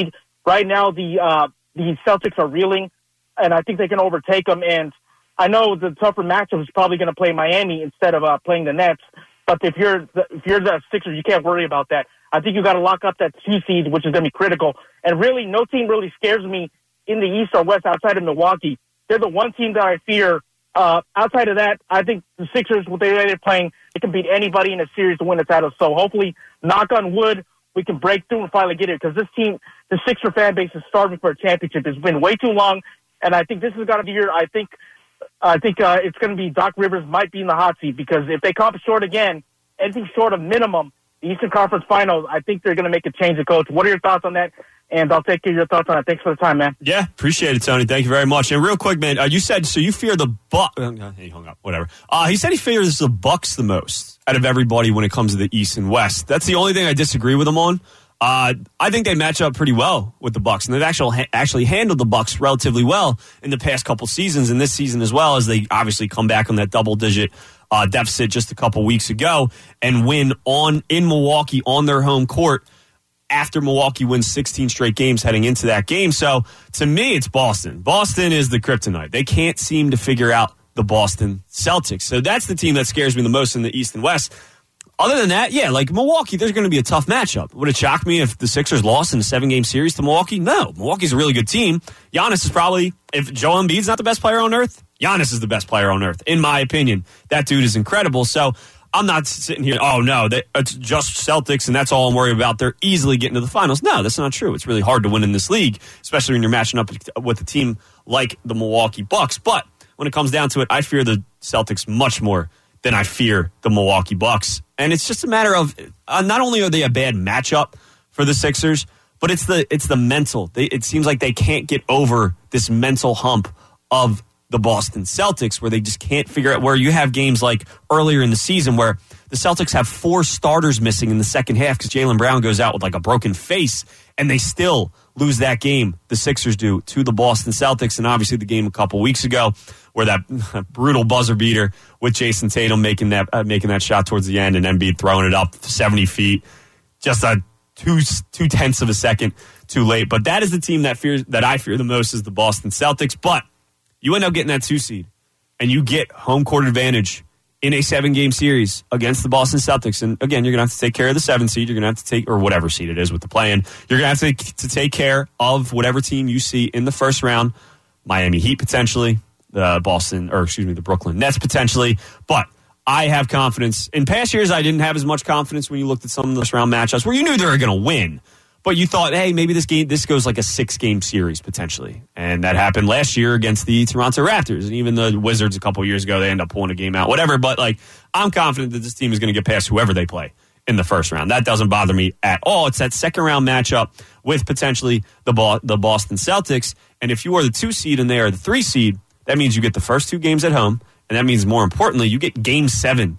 right now the uh, the Celtics are reeling, and I think they can overtake them. And I know the tougher matchup is probably going to play Miami instead of uh, playing the Nets. But if you're the, if you're the Sixers, you can't worry about that. I think you got to lock up that two seed, which is going to be critical. And really, no team really scares me in the East or West outside of Milwaukee. They're the one team that I fear. Uh, outside of that, I think the Sixers, with the way they're playing, they can beat anybody in a series to win the title. So hopefully, knock on wood, we can break through and finally get it. Because this team, the Sixer fan base, is starving for a championship. It's been way too long, and I think this is going to be your. I think, I think uh, it's going to be Doc Rivers might be in the hot seat because if they come short again, anything short of minimum, the Eastern Conference Finals, I think they're going to make a change of coach. What are your thoughts on that? And I'll take your thoughts on it. Thanks for the time, man. Yeah, appreciate it, Tony. Thank you very much. And real quick, man, uh, you said, so you fear the Bucks. Uh, he hung up, whatever. Uh, he said he fears the Bucks the most out of everybody when it comes to the East and West. That's the only thing I disagree with him on. Uh, I think they match up pretty well with the Bucks, and they've actually ha- actually handled the Bucks relatively well in the past couple seasons, and this season as well, as they obviously come back on that double-digit uh, deficit just a couple weeks ago and win on in Milwaukee on their home court after Milwaukee wins sixteen straight games heading into that game. So, to me, it's Boston. Boston is the kryptonite. They can't seem to figure out the Boston Celtics. So that's the team that scares me the most in the East and West. Other than that, yeah, like Milwaukee, there's going to be a tough matchup. Would it shock me if the Sixers lost in a seven-game series to Milwaukee? No. Milwaukee's a really good team. Giannis is probably, if Joel Embiid's not the best player on earth, Giannis is the best player on earth, in my opinion. That dude is incredible. So I'm not sitting here, oh, no, they, it's just Celtics, and that's all I'm worried about. They're easily getting to the finals. No, that's not true. It's really hard to win in this league, especially when you're matching up with a team like the Milwaukee Bucks. But when it comes down to it, I fear the Celtics much more than I fear the Milwaukee Bucks. And it's just a matter of, uh, not only are they a bad matchup for the Sixers, but it's the it's the mental. They, it seems like they can't get over this mental hump of the Boston Celtics, where they just can't figure out, where you have games like earlier in the season where the Celtics have four starters missing in the second half because Jaylen Brown goes out with like a broken face, and they still lose that game, the Sixers do, to the Boston Celtics. And obviously the game a couple weeks ago where that brutal buzzer beater with Jason Tatum making that uh, making that shot towards the end and Embiid throwing it up seventy feet, just a two two tenths of a second too late. But that is the team that fears that I fear the most, is the Boston Celtics. But you end up getting that two seed, and you get home court advantage in a seven-game series against the Boston Celtics. And again, you're going to have to take care of the seven seed. You're going to have to take, or whatever seed it is with the play-in. You're going to have to, to take care of whatever team you see in the first round. Miami Heat potentially, the Boston, or excuse me, the Brooklyn Nets potentially. But I have confidence. In past years, I didn't have as much confidence when you looked at some of those round matchups where you knew they were going to win. But you thought, hey, maybe this game, this goes like a six-game series potentially. And that happened last year against the Toronto Raptors. And even the Wizards a couple years ago, they end up pulling a game out, whatever. But, like, I'm confident that this team is going to get past whoever they play in the first round. That doesn't bother me at all. It's that second-round matchup with potentially the Bo- the Boston Celtics. And if you are the two seed and they are the three seed, that means you get the first two games at home. And that means, more importantly, you get game seven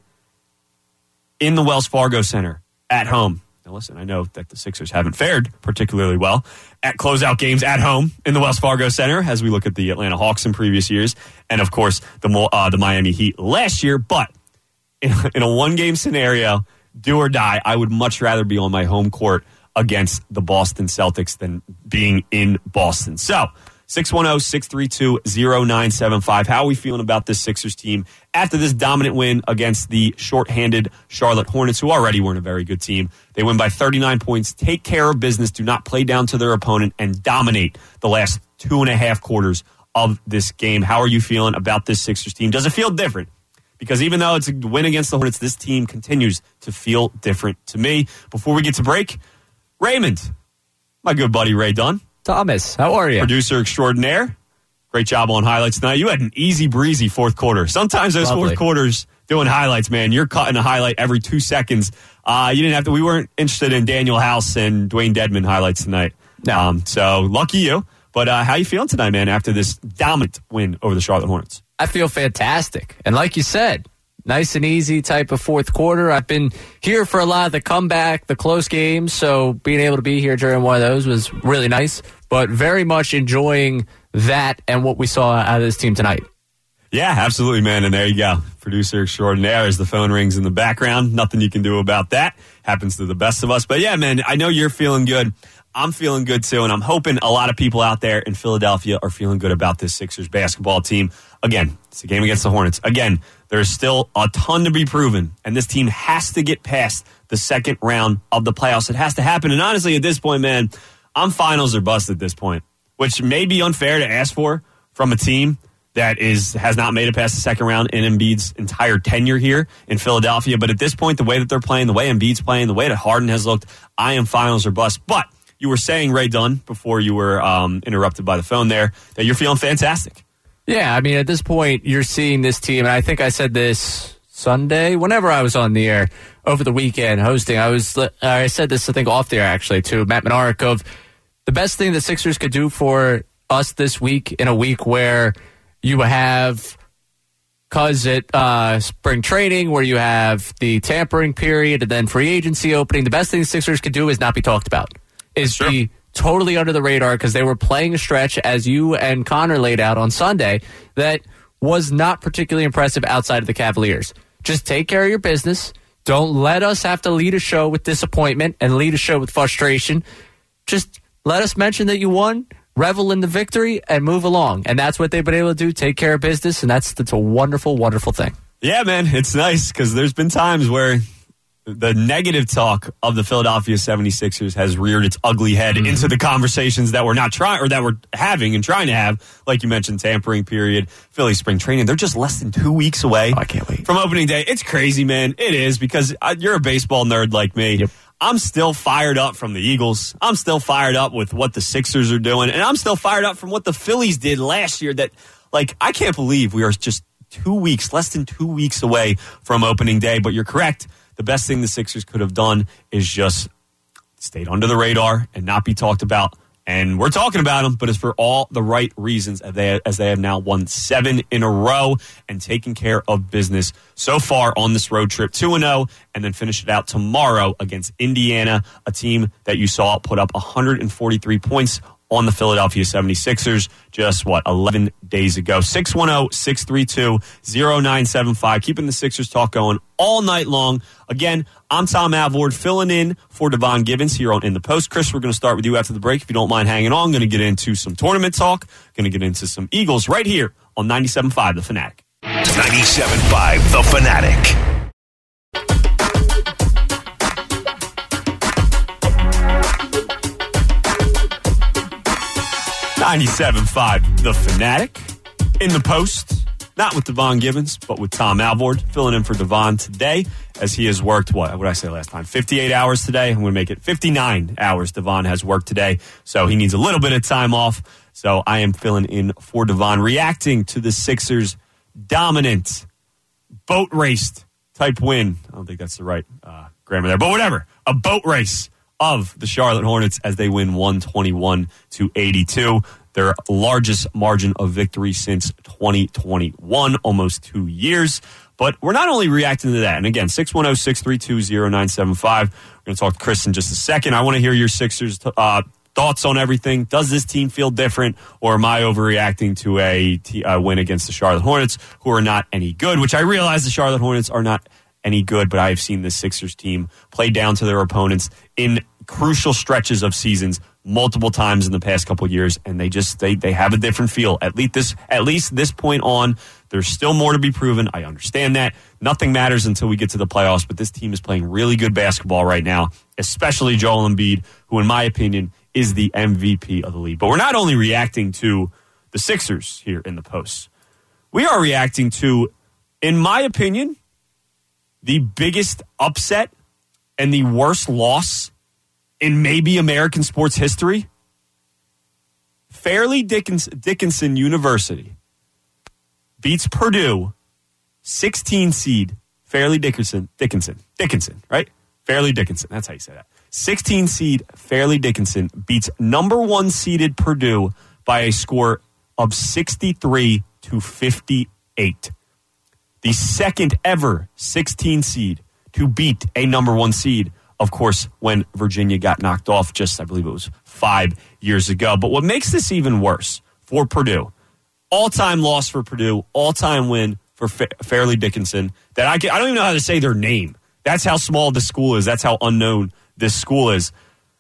in the Wells Fargo Center at home. Now, listen, I know that the Sixers haven't fared particularly well at closeout games at home in the Wells Fargo Center, as we look at the Atlanta Hawks in previous years, and, of course, the uh, the Miami Heat last year. But in, in a one-game scenario, do or die, I would much rather be on my home court against the Boston Celtics than being in Boston. So, six one zero, six three two, zero nine seven five. How are we feeling about this Sixers team after this dominant win against the shorthanded Charlotte Hornets, who already weren't a very good team? They win by thirty-nine points, take care of business, do not play down to their opponent, and dominate the last two and a half quarters of this game. How are you feeling about this Sixers team? Does it feel different? Because even though it's a win against the Hornets, this team continues to feel different to me. Before we get to break, Raymond, my good buddy Ray Dunn. Thomas, how are you? Producer extraordinaire. Great job on highlights tonight. You had an easy breezy fourth quarter. Sometimes those Lovely. fourth quarters doing highlights, man, you're cutting a highlight every two seconds. Uh, you didn't have to. We weren't interested in Daniel House and Dwayne Dedman highlights tonight. No. Um, so lucky you. But uh, how you feeling tonight, man, after this dominant win over the Charlotte Hornets? I feel fantastic. And like you said, nice and easy type of fourth quarter. I've been here for a lot of the comeback, the close games, so being able to be here during one of those was really nice. But very much enjoying that and what we saw out of this team tonight. Yeah, absolutely, man. And there you go. Producer extraordinaire as the phone rings in the background. Nothing you can do about that. Happens to the best of us. But yeah, man, I know you're feeling good. I'm feeling good too, and I'm hoping a lot of people out there in Philadelphia are feeling good about this Sixers basketball team. Again, it's a game against the Hornets. Again, there's still a ton to be proven, and this team has to get past the second round of the playoffs. It has to happen, and honestly, at this point, man, I'm finals or bust at this point, which may be unfair to ask for from a team that is has not made it past the second round in Embiid's entire tenure here in Philadelphia. But at this point, the way that they're playing, the way Embiid's playing, the way that Harden has looked, I am finals or bust. But you were saying, Ray Dunn, before you were um, interrupted by the phone there, that you're feeling fantastic. Yeah, I mean, at this point, you're seeing this team, and I think I said this Sunday, whenever I was on the air over the weekend hosting, I was uh, I said this, I think, off the air, actually, to Matt Menarek, of the best thing the Sixers could do for us this week, in a week where you have, because it uh, spring training, where you have the tampering period and then free agency opening, the best thing the Sixers could do is not be talked about, is sure. be totally under the radar, because they were playing a stretch, as you and Connor laid out on Sunday, that was not particularly impressive outside of the Cavaliers. Just take care of your business. Don't let us have to lead a show with disappointment and lead a show with frustration. Just let us mention that you won, revel in the victory, and move along. And that's what they've been able to do, take care of business, and that's, that's a wonderful, wonderful thing. Yeah, man, it's nice, because there's been times where the negative talk of the Philadelphia seventy-sixers has reared its ugly head mm-hmm. into the conversations that we're not trying, or that we're having and trying to have. Like you mentioned, tampering period, Philly spring training. They're just less than two weeks away oh, I can't wait. from opening day. It's crazy, man. It is, because you're a baseball nerd like me. Yep. I'm still fired up from the Eagles. I'm still fired up with what the Sixers are doing. And I'm still fired up from what the Phillies did last year. That, like, I can't believe we are just two weeks, less than two weeks away from opening day. But you're correct. The best thing the Sixers could have done is just stayed under the radar and not be talked about. And we're talking about them, but it's for all the right reasons, as they, as they have now won seven in a row and taken care of business so far on this road trip, two and oh, and then finish it out tomorrow against Indiana, a team that you saw put up one hundred forty-three points on the Philadelphia seventy-sixers just, what, eleven days ago. six one zero, six three two, zero nine seven five. Keeping the Sixers talk going all night long. Again, I'm Tom Alvord, filling in for Devon Givens here on In the Post. Chris, we're going to start with you after the break. If you don't mind hanging on, going to get into some tournament talk, going to get into some Eagles right here on ninety-seven point five The Fanatic. ninety-seven point five The Fanatic. ninety-seven point five The Fanatic. In the Post, not with Devon Givens, but with Tom Alvord, filling in for Devon today, as he has worked, what, what did I say last time? fifty-eight hours today. I'm going to make it fifty-nine hours Devon has worked today, so he needs a little bit of time off. So I am filling in for Devon, reacting to the Sixers' dominant, boat raced type win. I don't think that's the right uh, grammar there, but whatever. A boat race of the Charlotte Hornets as they win one twenty-one to eighty-two, their largest margin of victory since twenty twenty-one, almost two years. But we're not only reacting to that, and again, six one zero, six three two, zero nine seven five. We're going to talk to Chris in just a second. I want to hear your Sixers uh, thoughts on everything. Does this team feel different, or am I overreacting to a t- uh, win against the Charlotte Hornets, who are not any good, which I realize the Charlotte Hornets are not any good, but I have seen this Sixers team play down to their opponents in crucial stretches of seasons multiple times in the past couple of years, and they just they they have a different feel. At least this at least this point on, there's still more to be proven. I understand that. Nothing matters until we get to the playoffs, but this team is playing really good basketball right now, especially Joel Embiid, who in my opinion is the M V P of the league. But we're not only reacting to the Sixers here in the Post. We are reacting to, in my opinion, the biggest upset and the worst loss in maybe American sports history. Fairleigh Dickinson, Dickinson University beats Purdue, sixteen seed Fairleigh Dickinson, Dickinson, Dickinson, right? Fairleigh Dickinson, that's how you say that. sixteen seed Fairleigh Dickinson beats number one seeded Purdue by a score of sixty-three to fifty-eight. The second ever sixteen seed to beat a number one seed, of course, when Virginia got knocked off just, I believe it was five years ago. But what makes this even worse for Purdue, all-time loss for Purdue, all-time win for Fa- Fairleigh Dickinson, that I, can, I don't even know how to say their name. That's how small this school is. That's how unknown this school is.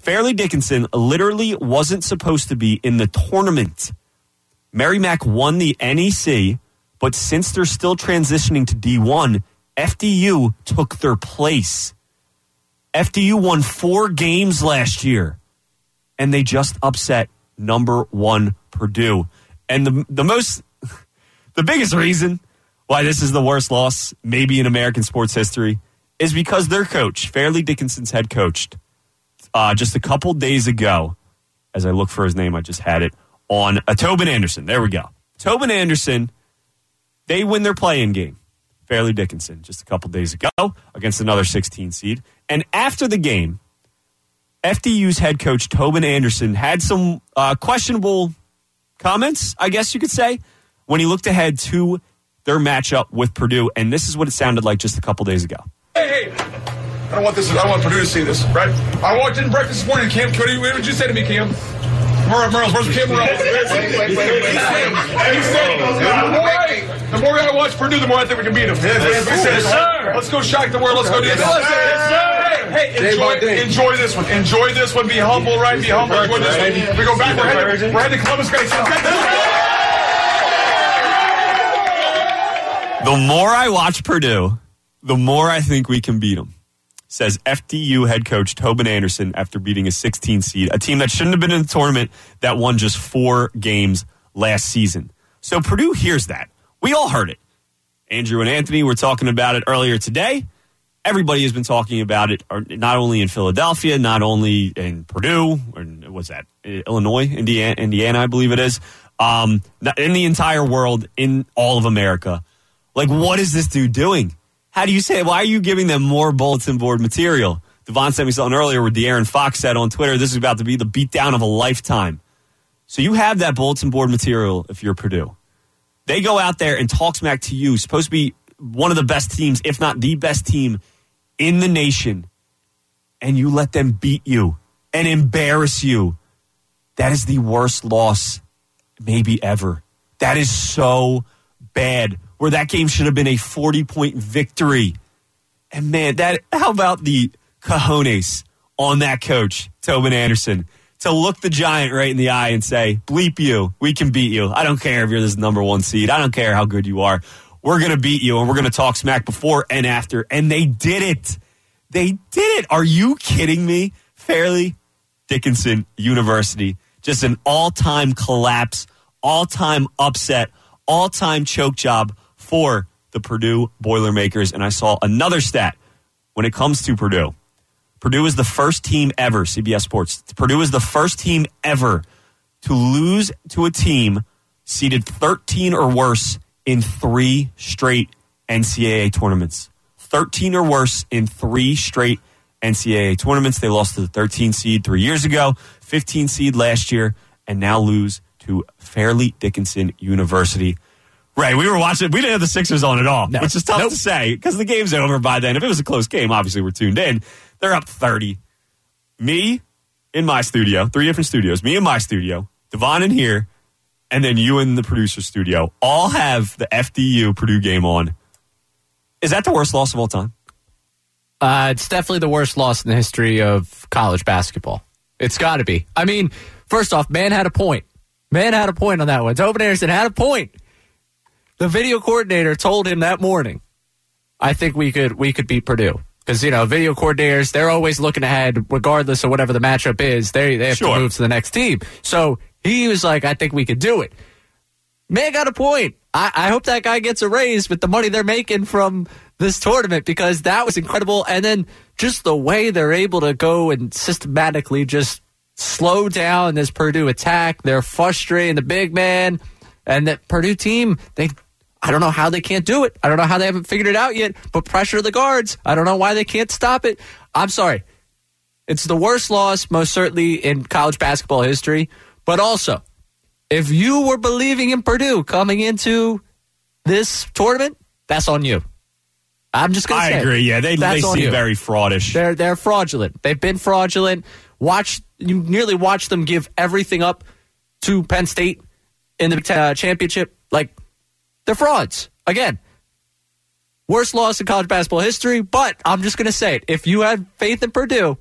Fairleigh Dickinson literally wasn't supposed to be in the tournament. Merrimack won the N E C, but since they're still transitioning to D one, F D U took their place. F D U won four games last year, and they just upset number one Purdue. And the the most, the biggest reason why this is the worst loss maybe in American sports history is because their coach, Fairleigh Dickinson's head coach, uh, just a couple days ago, as I look for his name, I just had it, on uh, Tobin Anderson. There we go. Tobin Anderson, they win their play-in game. Fairleigh Dickinson just a couple days ago against another sixteen seed. And after the game, F D U's head coach, Tobin Anderson, had some uh, questionable comments, I guess you could say, when he looked ahead to their matchup with Purdue. And this is what it sounded like just a couple days ago. Hey, hey, I don't want this. I don't want Purdue to see this, right? I walked in breakfast this morning, Cam. What did you, what did you say to me, Cam? Merle, Merle, where's Cam Merle? Wait, wait, wait, wait. He said, the more, I, the more I watch Purdue, the more I think we can beat them. He said, let's go shock the world. Let's go do this. Hey, enjoy, enjoy this one. Enjoy this one. Be humble, right? Be humble. Enjoy this one. We go back. We're heading, we're heading to Columbus. The more I watch Purdue, the more I think we can beat them, says F D U head coach Tobin Anderson after beating a sixteen seed, a team that shouldn't have been in the tournament that won just four games last season. So Purdue hears that. We all heard it. Andrew and Anthony were talking about it earlier today. Everybody has been talking about it, not only in Philadelphia, not only in Purdue, or what's that, Illinois, Indiana, Indiana, I believe it is, um, in the entire world, in all of America. Like, what is this dude doing? How do you say, why are you giving them more bulletin board material? Devon sent me something earlier where De'Aaron Fox said on Twitter, this is about to be the beatdown of a lifetime. So you have that bulletin board material if you're Purdue. They go out there and talk smack to you, supposed to be one of the best teams, if not the best team in the nation, and you let them beat you and embarrass you. That is the worst loss maybe ever. That is so bad, where that game should have been a forty-point victory. And, man, that how about the cojones on that coach, Tobin Anderson, to look the Giant right in the eye and say, bleep you, we can beat you. I don't care if you're this number one seed. I don't care how good you are. We're going to beat you, and we're going to talk smack before and after. And they did it. They did it. Are you kidding me? Fairleigh Dickinson University, just an all-time collapse, all-time upset, all-time choke job for the Purdue Boilermakers. And I saw another stat when it comes to Purdue. Purdue is the first team ever, C B S Sports, Purdue is the first team ever to lose to a team seeded thirteen or worse in three straight N C double A tournaments. thirteen or worse in three straight N C double A tournaments. They lost to the thirteen seed three years ago, fifteen seed last year, and now lose to Fairleigh Dickinson University. Right, we were watching. We didn't have the Sixers on at all, no. which is tough nope. to say because the game's over by then. If it was a close game, obviously we're tuned in. They're up thirty. Me in my studio, three different studios. Me in my studio, Devon in here, and then you in the producer studio. All have the F D U Purdue game on. Is that the worst loss of all time? Uh, it's definitely the worst loss in the history of college basketball. It's got to be. I mean, first off, man had a point. Man had a point on that one. Tobin Anderson had a point. The video coordinator told him that morning, I think we could we could beat Purdue. Because, you know, video coordinators, they're always looking ahead, regardless of whatever the matchup is. They they have sure. to move to the next team. So he was like, I think we could do it. Man got a point. I, I hope that guy gets a raise with the money they're making from this tournament, because that was incredible. And then just the way they're able to go and systematically just slow down this Purdue attack. They're frustrating the big man. And that Purdue team, they I don't know how they can't do it. I don't know how they haven't figured it out yet, but pressure the guards. I don't know why they can't stop it. I'm sorry. It's the worst loss, most certainly, in college basketball history. But also, if you were believing in Purdue coming into this tournament, that's on you. I'm just going to say I agree, yeah. They, they seem you. very fraudish. They're, they're fraudulent. They've been fraudulent. Watch You nearly watch them give everything up to Penn State in the uh, championship. Like, they're frauds. Again, worst loss in college basketball history, but I'm just going to say it. If you had faith in Purdue,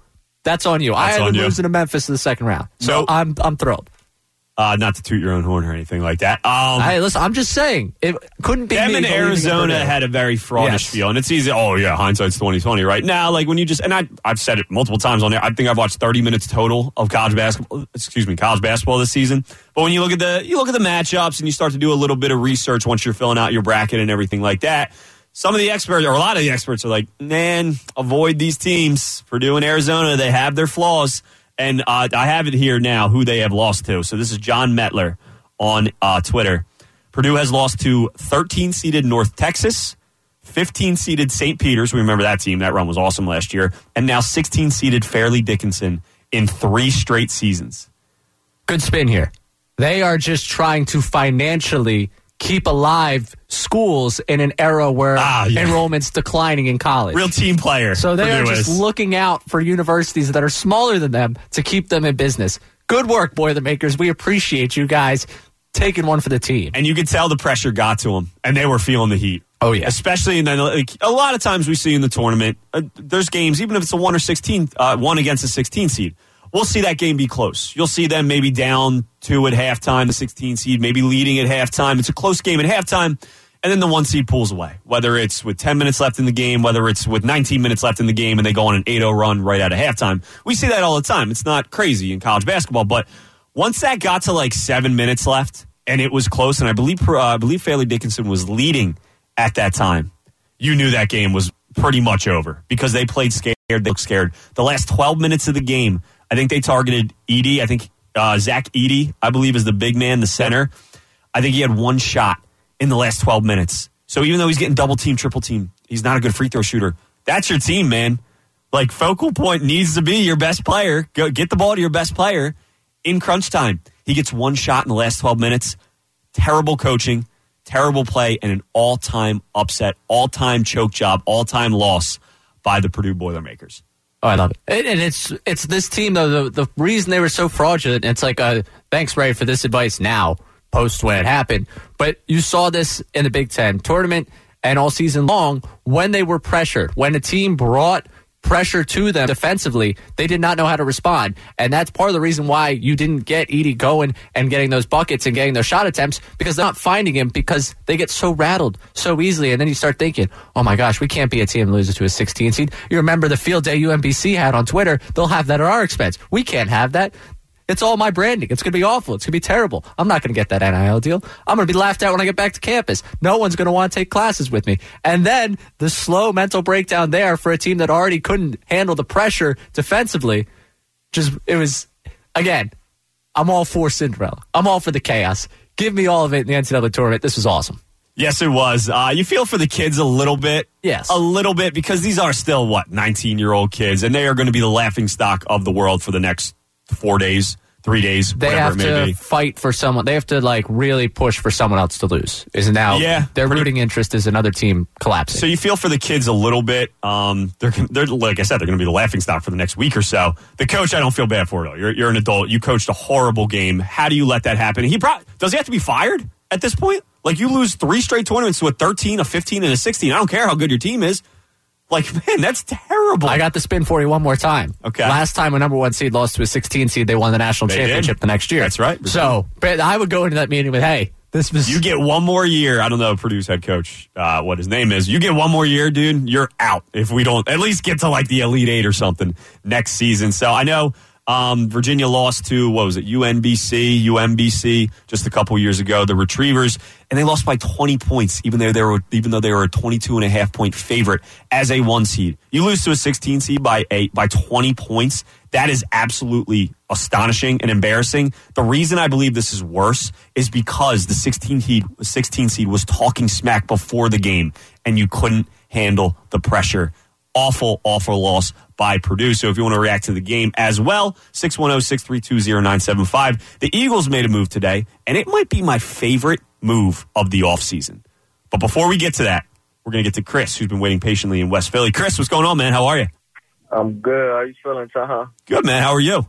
That's on you. That's I had on them you. losing to Memphis in the second round. So, So- I'm I'm thrilled. Uh, not to toot your own horn or anything like that. Um, Hey, listen, I'm just saying. It couldn't be Them me in believing in Arizona Purdue. had a very fraudish Yes. feel, and it's easy. Oh yeah, hindsight's twenty twenty, right? Now, like when you just and I, I've said it multiple times on there. I think I've watched thirty minutes total of college basketball. Excuse me, college basketball this season. But when you look at the you look at the matchups and you start to do a little bit of research once you're filling out your bracket and everything like that. Some of the experts, or a lot of the experts, are like, man, avoid these teams. Purdue and Arizona, they have their flaws. And uh, I have it here now who they have lost to. So this is John Metler on uh, Twitter. Purdue has lost to thirteen-seeded North Texas, fifteen-seeded Saint Peter's. We remember that team. That run was awesome last year. And now sixteen-seeded Fairleigh Dickinson in three straight seasons. Good spin here. They are just trying to financially keep alive schools in an era where Ah, yeah. enrollment's declining in college. Real team player. So they Purdue are just is. looking out for universities that are smaller than them to keep them in business. Good work, Boilermakers. We appreciate you guys taking one for the team. And you could tell the pressure got to them, and they were feeling the heat. Oh, yeah. Especially in the, like, a lot of times we see in the tournament, uh, there's games, even if it's a one or sixteen, uh, one against a sixteen seed, we'll see that game be close. You'll see them maybe down two at halftime, the sixteen seed, maybe leading at halftime. It's a close game at halftime, and then the one seed pulls away. Whether it's with ten minutes left in the game, whether it's with nineteen minutes left in the game, and they go on an eight oh run right out of halftime. We see that all the time. It's not crazy in college basketball, but once that got to like seven minutes left, and it was close, and I believe uh, I believe Fairleigh Dickinson was leading at that time, you knew that game was pretty much over because they played scared. They looked scared. The last twelve minutes of the game, I think they targeted Edey. I think uh, Zach Edey, I believe, is the big man, the center. I think he had one shot in the last twelve minutes. So even though he's getting double team, triple team, he's not a good free throw shooter. That's your team, man. Like, focal point needs to be your best player. Go get the ball to your best player in crunch time. He gets one shot in the last twelve minutes. Terrible coaching, terrible play, and an all-time upset, all-time choke job, all-time loss by the Purdue Boilermakers. Oh, I love it. And, and it's it's this team, though, the, the reason they were so fraudulent, it's like, uh, thanks, Ray, for this advice now, post when it happened. But you saw this in the Big Ten tournament and all season long when they were pressured. When a team brought pressure to them defensively, they did not know how to respond. And that's part of the reason why you didn't get Edey going and getting those buckets and getting those shot attempts, because they're not finding him because they get so rattled so easily. And then you start thinking, oh my gosh, we can't be a team that loses to a sixteen seed. You remember the field day U M B C had on Twitter. They'll have that at our expense. We can't have that. It's all my branding. It's going to be awful. It's going to be terrible. I'm not going to get that N I L deal. I'm going to be laughed at when I get back to campus. No one's going to want to take classes with me. And then the slow mental breakdown there for a team that already couldn't handle the pressure defensively. Just, it was, again, I'm all for Cinderella. I'm all for the chaos. Give me all of it in the N C double A tournament. This was awesome. Yes, it was. Uh, you feel for the kids a little bit. Yes. A little bit, because these are still, what, nineteen-year-old kids, and they are going to be the laughing stock of the world for the next four days, three days, They whatever have it may to be. fight for someone. They have to, like, really push for someone else to lose. Is now Yeah, their pretty- rooting interest is another team collapsing. So you feel for the kids a little bit. Um, they're, they're like I said, they're going to be the laughing stock for the next week or so. The coach, I don't feel bad for it. Though. You're you're an adult. You coached a horrible game. How do you let that happen? He pro- does he have to be fired at this point? Like, you lose three straight tournaments to a thirteen, a fifteen, and a sixteen. I don't care how good your team is. Like, man, that's terrible. I got the spin for you one more time. Okay. Last time a number one seed lost to a sixteen seed, they won the national They championship did. the next year. That's right. So, but I would go into that meeting with, hey, this was. You get one more year. I don't know Purdue's head coach, uh, what his name is. You get one more year, dude, you're out if we don't at least get to like the Elite Eight or something next season. So I know um, Virginia lost to, what was it, U N B C, U M B C just a couple years ago, the Retrievers, and they lost by twenty points, even though they were even though they were a twenty-two and a half point favorite as a one seed. You lose to a sixteen seed by eight by twenty points. That is absolutely astonishing and embarrassing. The reason I believe this is worse is because the sixteen seed, sixteen seed was talking smack before the game, and you couldn't handle the pressure. Awful, awful loss by Purdue. So if you want to react to the game as well, six one zero, six three two, zero nine seven five. The Eagles made a move today, and it might be my favorite move of the offseason. But before we get to that, we're going to get to Chris, who's been waiting patiently in West Philly. Chris, what's going on, man? How are you? I'm good. How you feeling, Taha? Good, man. How are you?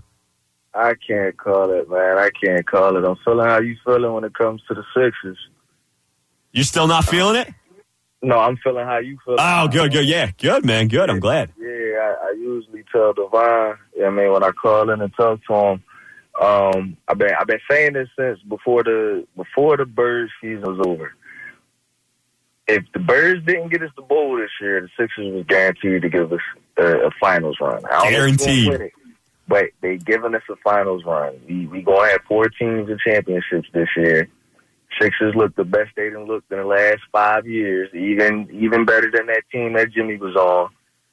I can't call it, man. I can't call it. I'm feeling how you feeling when it comes to the Sixers. You're still not feeling it? No, I'm feeling how you feel. Oh, good, good. Yeah, good, man. Good. I'm glad. Yeah, I, I usually tell Devon, I mean, when I call in and talk to him, um, I've been I've been saying this since before the before the Birds season was over. If the Birds didn't get us the bowl this year, the Sixers was guaranteed to give us a, a finals run. I don't Guaranteed. know if we're gonna win it, but they giving us a finals run. We we gonna have four teams in championships this year. Sixers look the best they done looked in the last five years, even even better than that team that Jimmy was on.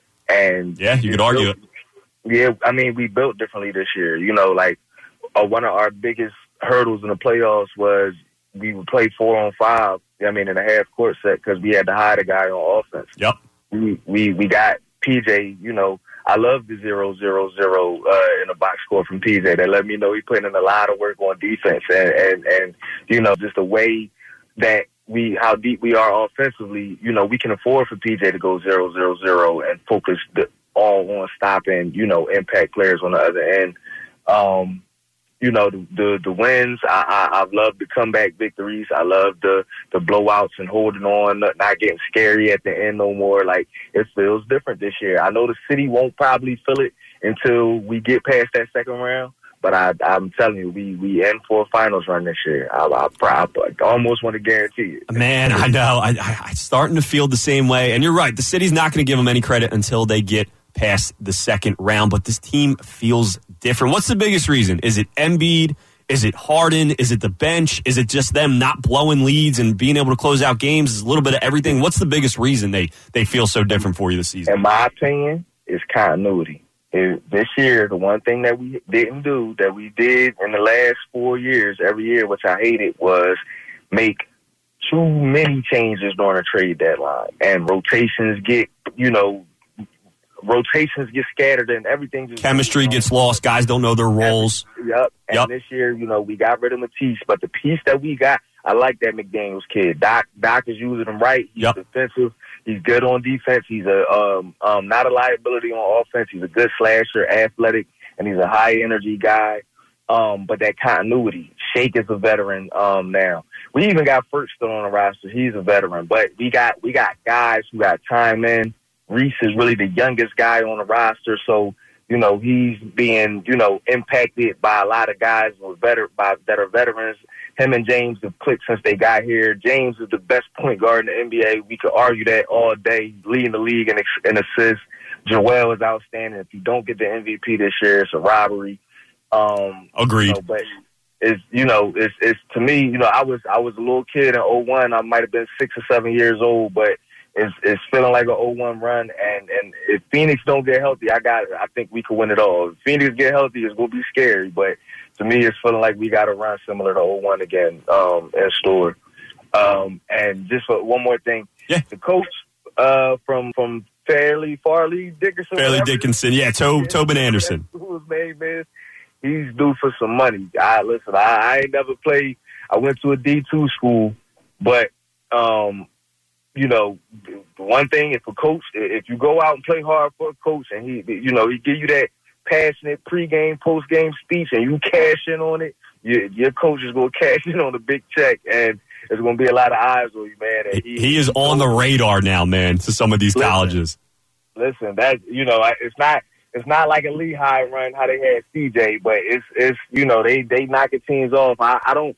And yeah, you could argue it. Yeah, I mean, we built differently this year. You know, like uh, one of our biggest hurdles in the playoffs was we would play four on five. I mean, in a half court set because we had to hide a guy on offense. Yep. We we we got P J. You know, I love the zero zero zero uh, in the box score from P J. They let me know he put in a lot of work on defense, and and and you know, just the way that we how deep we are offensively. You know, we can afford for P J to go zero zero zero and focus the, all on stopping, you know, impact players on the other end. Um, You know, the the, the wins, I, I, I've loved the comeback victories. I love the, the blowouts and holding on, not, not getting scary at the end no more. Like, it feels different this year. I know the city won't probably feel it until we get past that second round, but I, I'm telling you, we we in for a finals run this year. I, I, I, I almost want to guarantee it. Man, I know. I, I, I'm starting to feel the same way. And you're right. The city's not going to give them any credit until they get past the second round, but this team feels different. What's the biggest reason? Is it Embiid? Is it Harden? Is it the bench? Is it just them not blowing leads and being able to close out games? Is a little bit of everything. What's the biggest reason they, they feel so different for you this season? In my opinion, is continuity. It, this year, the one thing that we didn't do that we did in the last four years, every year, which I hated, was make too many changes during a trade deadline. And rotations get, you know, rotations get scattered and everything just chemistry gets lost. Guys don't know their roles. Yep. And yep. This year, you know, we got rid of Matisse, but the piece that we got, I like that McDaniels kid. Doc, Doc is using him right. He's yep. defensive. He's good on defense. He's a um, um, not a liability on offense. He's a good slasher, athletic, and he's a high energy guy. Um, but that continuity. Shake is a veteran um, now. We even got Furt still on the roster. He's a veteran, but we got we got guys who got time in. Reese is really the youngest guy on the roster, so, you know, he's being, you know, impacted by a lot of guys who are better, by, that are veterans. Him and James have clicked since they got here. James is the best point guard in the N B A. We could argue that all day, leading the league in, in assists. Joel is outstanding. If you don't get the M V P this year, it's a robbery. Um, Agreed. You know, but it's, you know, it's, it's to me, you know, I was I was a little kid in oh one. I might have been six or seven years old, but It's, it's feeling like an oh one run, and, and if Phoenix don't get healthy, I got. I think we could win it all. If Phoenix get healthy, it's going to be scary, but to me, it's feeling like we got a run similar to oh one again um, in store. Um, and just for one more thing, yeah. the coach uh, from from Fairleigh, Farley Dickinson, Fairleigh Dickinson, yeah, to, Tobin Anderson. Who was made, man? He's due for some money. I listen. I, I ain't never played. I went to a D two school, but. Um, You know, one thing, if a coach, if you go out and play hard for a coach and he, you know, he give you that passionate pregame, postgame speech and you cash in on it, your, your coach is going to cash in on a big check and there's going to be a lot of eyes on you, man. And he, he is on the radar now, man, to some of these listen, colleges. Listen, that, you know, it's not, it's not like a Lehigh run how they had C J, but it's, it's, you know, they, they knocking teams off. I, I don't,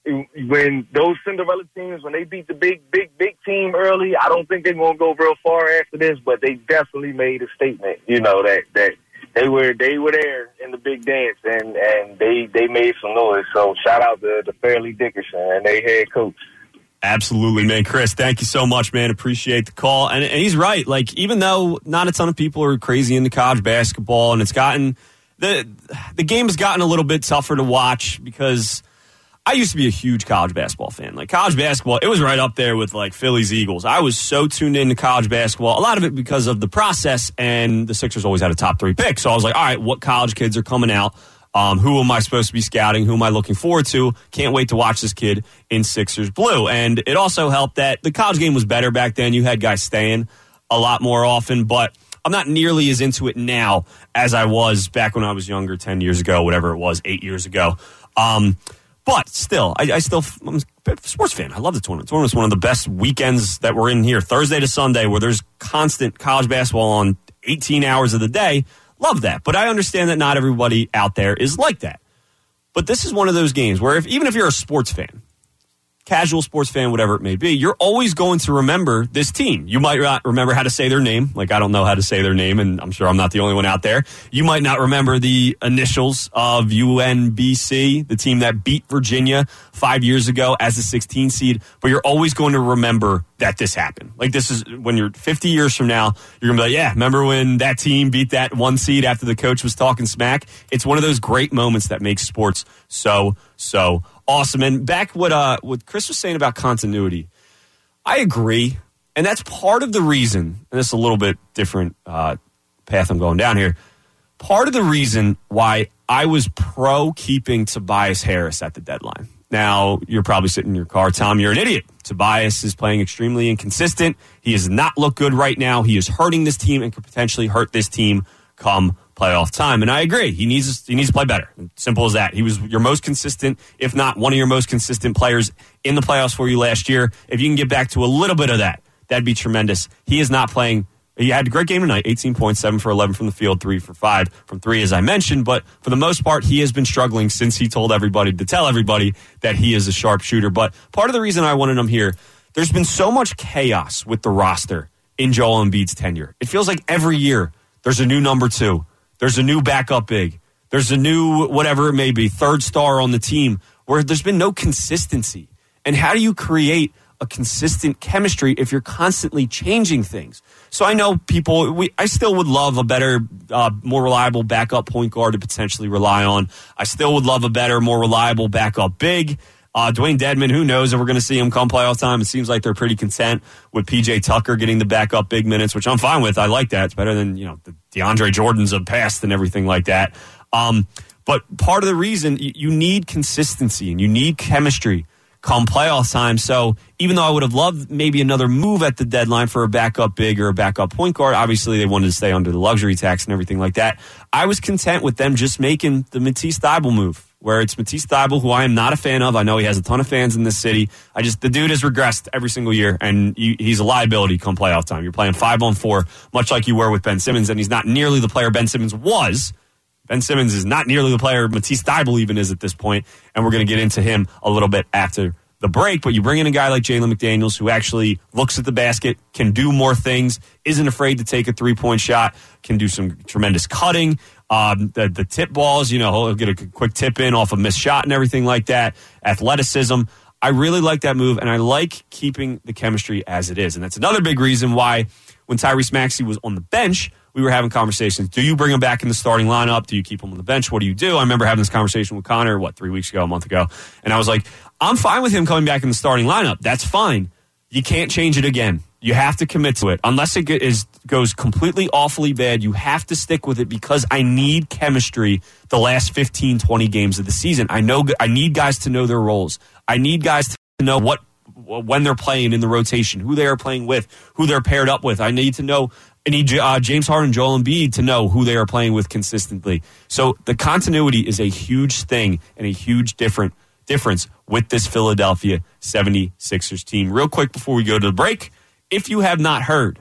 when those Cinderella teams, when they beat the big, big, big team early, I don't think they're going to go real far after this, but they definitely made a statement, you know, that, that they were they were there in the big dance, and, and they, they made some noise. So shout out to, to Fairleigh Dickinson and their head coach. Absolutely, man. Chris, thank you so much, man. Appreciate the call. And, and he's right. Like, even though not a ton of people are crazy into college basketball, and it's gotten, the the game has gotten a little bit tougher to watch because I used to be a huge college basketball fan. Like, college basketball, it was right up there with, like, Phillies, Eagles. I was so tuned into college basketball, a lot of it because of the process, and the Sixers always had a top three pick. So I was like, all right, what college kids are coming out? Um, who am I supposed to be scouting? Who am I looking forward to? Can't wait to watch this kid in Sixers blue. And it also helped that the college game was better back then. You had guys staying a lot more often, but I'm not nearly as into it now as I was back when I was younger, ten years ago, whatever it was, eight years ago. Um But still, I, I still I'm sports fan. I love the tournament. The tournament's one of the best weekends that we're in here, Thursday to Sunday, where there's constant college basketball on eighteen hours of the day. Love that. But I understand that not everybody out there is like that. But this is one of those games where if, even if you're a sports fan, casual sports fan, whatever it may be, you're always going to remember this team. You might not remember how to say their name. Like, I don't know how to say their name, and I'm sure I'm not the only one out there. You might not remember the initials of U N B C, the team that beat Virginia five years ago as a sixteen seed, but you're always going to remember that this happened. Like, this is when you're fifty years from now, you're going to be like, yeah, remember when that team beat that one seed after the coach was talking smack? It's one of those great moments that makes sports so, so awesome. And back what uh what Chris was saying about continuity, I agree. And that's part of the reason, and this is a little bit different uh, path I'm going down here, part of the reason why I was pro keeping Tobias Harris at the deadline. Now, you're probably sitting in your car, Tom, you're an idiot. Tobias is playing extremely inconsistent. He does not look good right now. He is hurting this team and could potentially hurt this team come playoff time. And I agree. He needs he needs to play better. Simple as that. He was your most consistent, if not one of your most consistent players in the playoffs for you last year. If you can get back to a little bit of that, that'd be tremendous. He is not playing. He had a great game tonight, eighteen points, seven for eleven from the field, three for five from three, as I mentioned. But for the most part, he has been struggling since he told everybody to tell everybody that he is a sharp shooter. But part of the reason I wanted him here, there's been so much chaos with the roster in Joel Embiid's tenure. It feels like every year there's a new number two. There's a new backup big. There's a new, whatever it may be, third star on the team where there's been no consistency. And how do you create a consistent chemistry if you're constantly changing things? So I know people, we, I still would love a better, uh, more reliable backup point guard to potentially rely on. I still would love a better, more reliable backup big. Uh, Dwayne Dedman, who knows if we're going to see him come playoff time. It seems like they're pretty content with P J Tucker getting the backup big minutes, which I'm fine with. I like that. It's better than, you know, the DeAndre Jordans of past and everything like that. Um, but part of the reason you, you need consistency and you need chemistry come playoff time. So even though I would have loved maybe another move at the deadline for a backup big or a backup point guard, obviously they wanted to stay under the luxury tax and everything like that. I was content with them just making the Matisse Thybulle move, where it's Matisse Thybulle, who I am not a fan of. I know he has a ton of fans in this city. I just, the dude has regressed every single year, and you, he's a liability come playoff time. You're playing five on four, much like you were with Ben Simmons, and he's not nearly the player Ben Simmons was. Ben Simmons is not nearly the player Matisse Thybulle even is at this point, and we're going to get into him a little bit after the break. But you bring in a guy like Jalen McDaniels, who actually looks at the basket, can do more things, isn't afraid to take a three-point shot, can do some tremendous cutting. Um, the, the tip balls, you know, he'll get a quick tip in off a missed shot and everything like that. Athleticism. I really like that move, and I like keeping the chemistry as it is. And that's another big reason why when Tyrese Maxey was on the bench, we were having conversations. Do you bring him back in the starting lineup? Do you keep him on the bench? What do you do? I remember having this conversation with Connor, what, three weeks ago, a month ago. And I was like, I'm fine with him coming back in the starting lineup. That's fine. You can't change it again. You have to commit to it. Unless it is, goes completely awfully bad, you have to stick with it because I need chemistry the last fifteen, twenty games of the season. I know I need guys to know their roles. I need guys to know what when they're playing in the rotation, who they are playing with, who they're paired up with. I need to know I need uh, James Harden, Joel Embiid to know who they are playing with consistently. So the continuity is a huge thing and a huge different difference with this Philadelphia seventy-sixers team. Real quick before we go to the break, if you have not heard,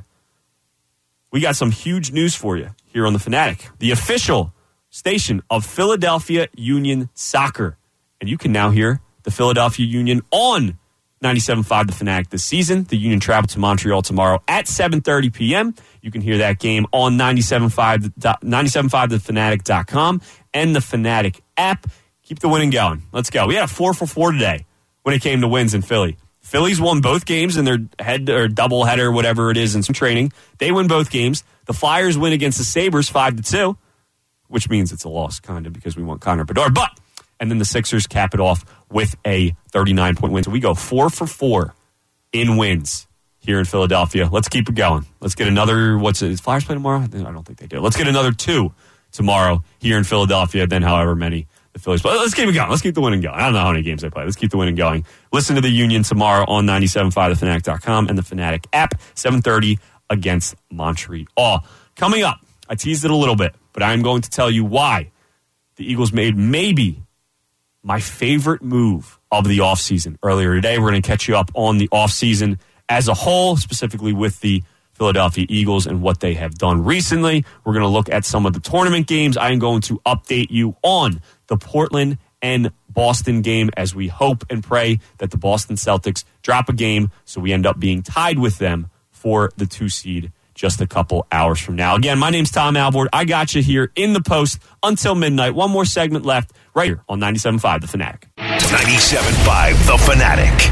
we got some huge news for you here on The Fanatic, the official station of Philadelphia Union Soccer. And you can now hear the Philadelphia Union on ninety-seven point five The Fanatic this season. The Union travel to Montreal tomorrow at seven thirty p.m. You can hear that game on ninety-seven point five the fanatic dot com and the Fanatic app. Keep the winning going. Let's go. We had a four for four today when it came to wins in Philly. Phillies won both games in their head or double header, whatever it is, in some training. They win both games. The Flyers win against the Sabres five to two, which means it's a loss, kind of, because we want Connor Bedard. But, and then the Sixers cap it off with a thirty-nine point win. So we go four for four in wins here in Philadelphia. Let's keep it going. Let's get another, what's it, is Flyers play tomorrow? I don't think they do. Let's get another two tomorrow here in Philadelphia, then however many the Phillies play. Let's keep it going. Let's keep the winning going. I don't know how many games they play. Let's keep the winning going. Listen to the Union tomorrow on ninety-seven point five the fanatic dot com and the Fanatic app, seven thirty against Montreal. Coming up, I teased it a little bit, but I'm going to tell you why the Eagles made maybe, my favorite move of the offseason earlier today. We're going to catch you up on the offseason as a whole, specifically with the Philadelphia Eagles and what they have done recently. We're going to look at some of the tournament games. I am going to update you on the Portland and Boston game as we hope and pray that the Boston Celtics drop a game so we end up being tied with them for the two seed just a couple hours from now. Again, my name's Tom Alvord. I got you here in the post until midnight. One more segment left right here on ninety-seven point five The Fanatic. ninety-seven point five The Fanatic.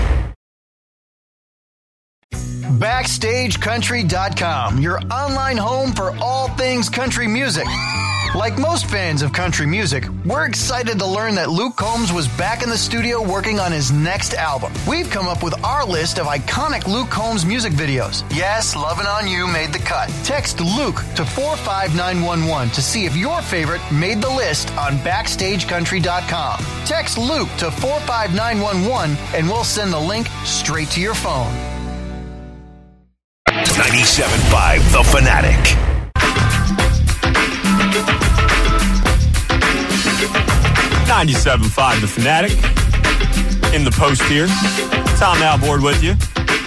Backstage Country dot com, your online home for all things country music. Like most fans of country music, we're excited to learn that Luke Combs was back in the studio working on his next album. We've come up with our list of iconic Luke Combs music videos. Yes, Lovin' On You made the cut. Text Luke to four five nine one one to see if your favorite made the list on Backstage Country dot com. Text Luke to four five nine one one and we'll send the link straight to your phone. ninety-seven point five The Fanatic. ninety-seven point five The Fanatic. In the post here. Tom Alvord with you.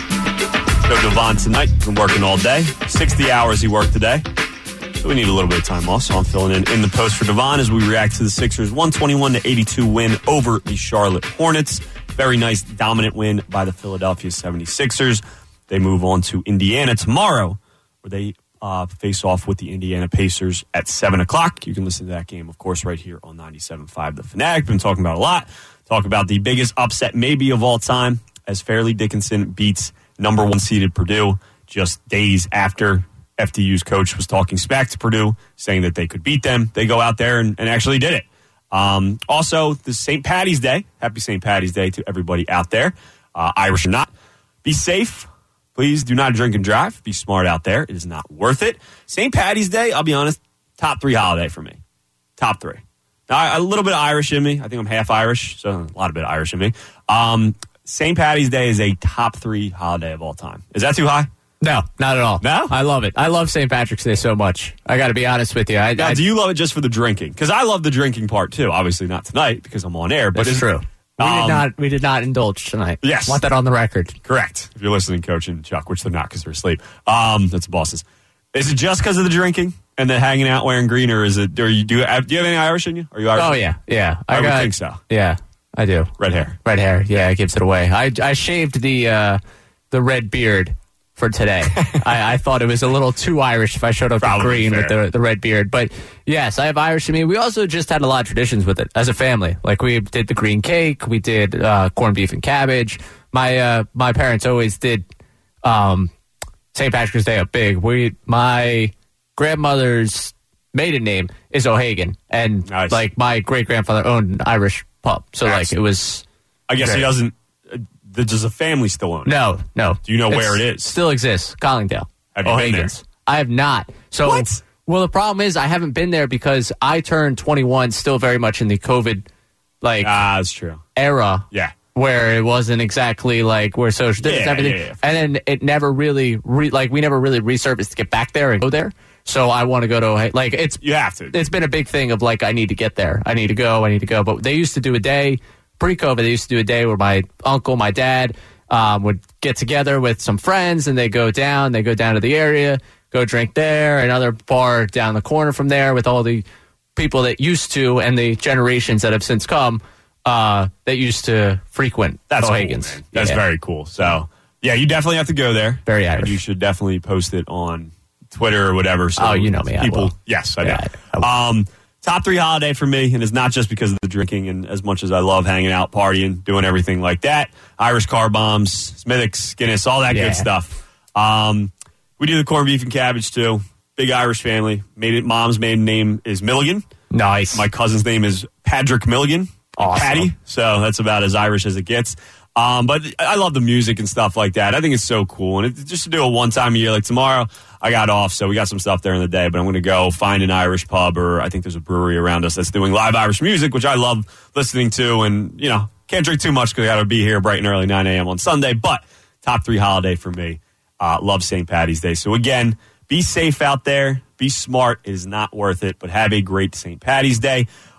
Joe Devon tonight. Been working all day. sixty hours he worked today. So we need a little bit of time off. So I'm filling in in the post for Devon as we react to the Sixers' one twenty-one to eighty-two win over the Charlotte Hornets. Very nice dominant win by the Philadelphia seventy-sixers. They move on to Indiana tomorrow, where they uh, face off with the Indiana Pacers at seven o'clock. You can listen to that game, of course, right here on ninety-seven point five The Fanatic. Been talking about a lot. Talk about the biggest upset maybe of all time as Fairleigh Dickinson beats number one seeded Purdue just days after F D U's coach was talking smack to Purdue, saying that they could beat them. They go out there and, and actually did it. Um, also, this Saint Patty's Day. Happy Saint Patty's Day to everybody out there, uh, Irish or not. Be safe. Please do not drink and drive. Be smart out there. It is not worth it. Saint Patty's Day, I'll be honest, top three holiday for me. Top three. Now, a little bit of Irish in me. I think I'm half Irish, so a lot of bit of Irish in me. Um, Saint Patty's Day is a top three holiday of all time. Is that too high? No, not at all. No? I love it. I love Saint Patrick's Day so much. I got to be honest with you. I, now, I, do you love it just for the drinking? Because I love the drinking part, too. Obviously not tonight because I'm on air. But That's true. We Um, did not. We did not indulge tonight. Yes. Want that on the record. Correct. If you're listening, Coach and Chuck, which they're not because they're asleep. Um, that's the bosses. Is it just because of the drinking and then hanging out wearing green, or is it? Or you do? You have, do you have any Irish in you? Are you Irish? Oh yeah, yeah. I, I got, would think so. Yeah, I do. Red hair. Red hair. Yeah, it gives it away. I I shaved the uh, the red beard for today. I, I thought it was a little too Irish if I showed up in green fair. with the, the red beard. But yes, I have Irish in me. We also just had a lot of traditions with it as a family. Like we did the green cake. We did uh, corned beef and cabbage. My uh, my parents always did um, Saint Patrick's Day up big. We my grandmother's maiden name is O'Hagan, and nice. like my great grandfather owned an Irish pub. So nice. like it was. I guess great. he doesn't. Does a family still own it? No, no. Do you know it's, where it is? Still exists. Collingdale. Have you O'Hagan's. been there? I have not. So, what? Well, the problem is I haven't been there because I turned twenty-one still very much in the COVID like ah, that's true. era. Yeah. Where it wasn't exactly like where social distance yeah, everything. Yeah, yeah. And then it never really re, like we never really resurfaced to get back there and go there. So I want to go to like it's you have to. It's been a big thing of like I need to get there. I need to go. I need to go. But they used to do a day pre-COVID. They used to do a day where my uncle, my dad. Um, would get together with some friends and they go down, they go down to the area, go drink there, another bar down the corner from there with all the people that used to and the generations that have since come uh, that used to frequent That's O'Hagan's. Cool, man. That's yeah. very cool. So, yeah, you definitely have to go there. Very Irish. And you should definitely post it on Twitter or whatever. So oh, you know me. People, I will. Yes, I yeah, know. I, I um, top three holiday for me, and it's not just because of the drinking and as much as I love hanging out, partying, doing everything like that. Irish car bombs, Smithwick's, Guinness, all that yeah. good stuff. Um, we do the corned beef and cabbage too. Big Irish family. Made it. Mom's maiden name is Milligan. Nice. My cousin's name is Patrick Milligan. Awesome. Patty. So that's about as Irish as it gets. Um, but I love the music and stuff like that. I think it's so cool. And it, just to do it one time a year, like tomorrow, I got off, so we got some stuff there in the day. But I'm going to go find an Irish pub, or I think there's a brewery around us that's doing live Irish music, which I love listening to. And, you know, can't drink too much because I got to be here bright and early, nine a.m. on Sunday. But top three holiday for me. Uh, love Saint Patty's Day. So, again, be safe out there. Be smart. It is not worth it. But have a great Saint Patty's Day.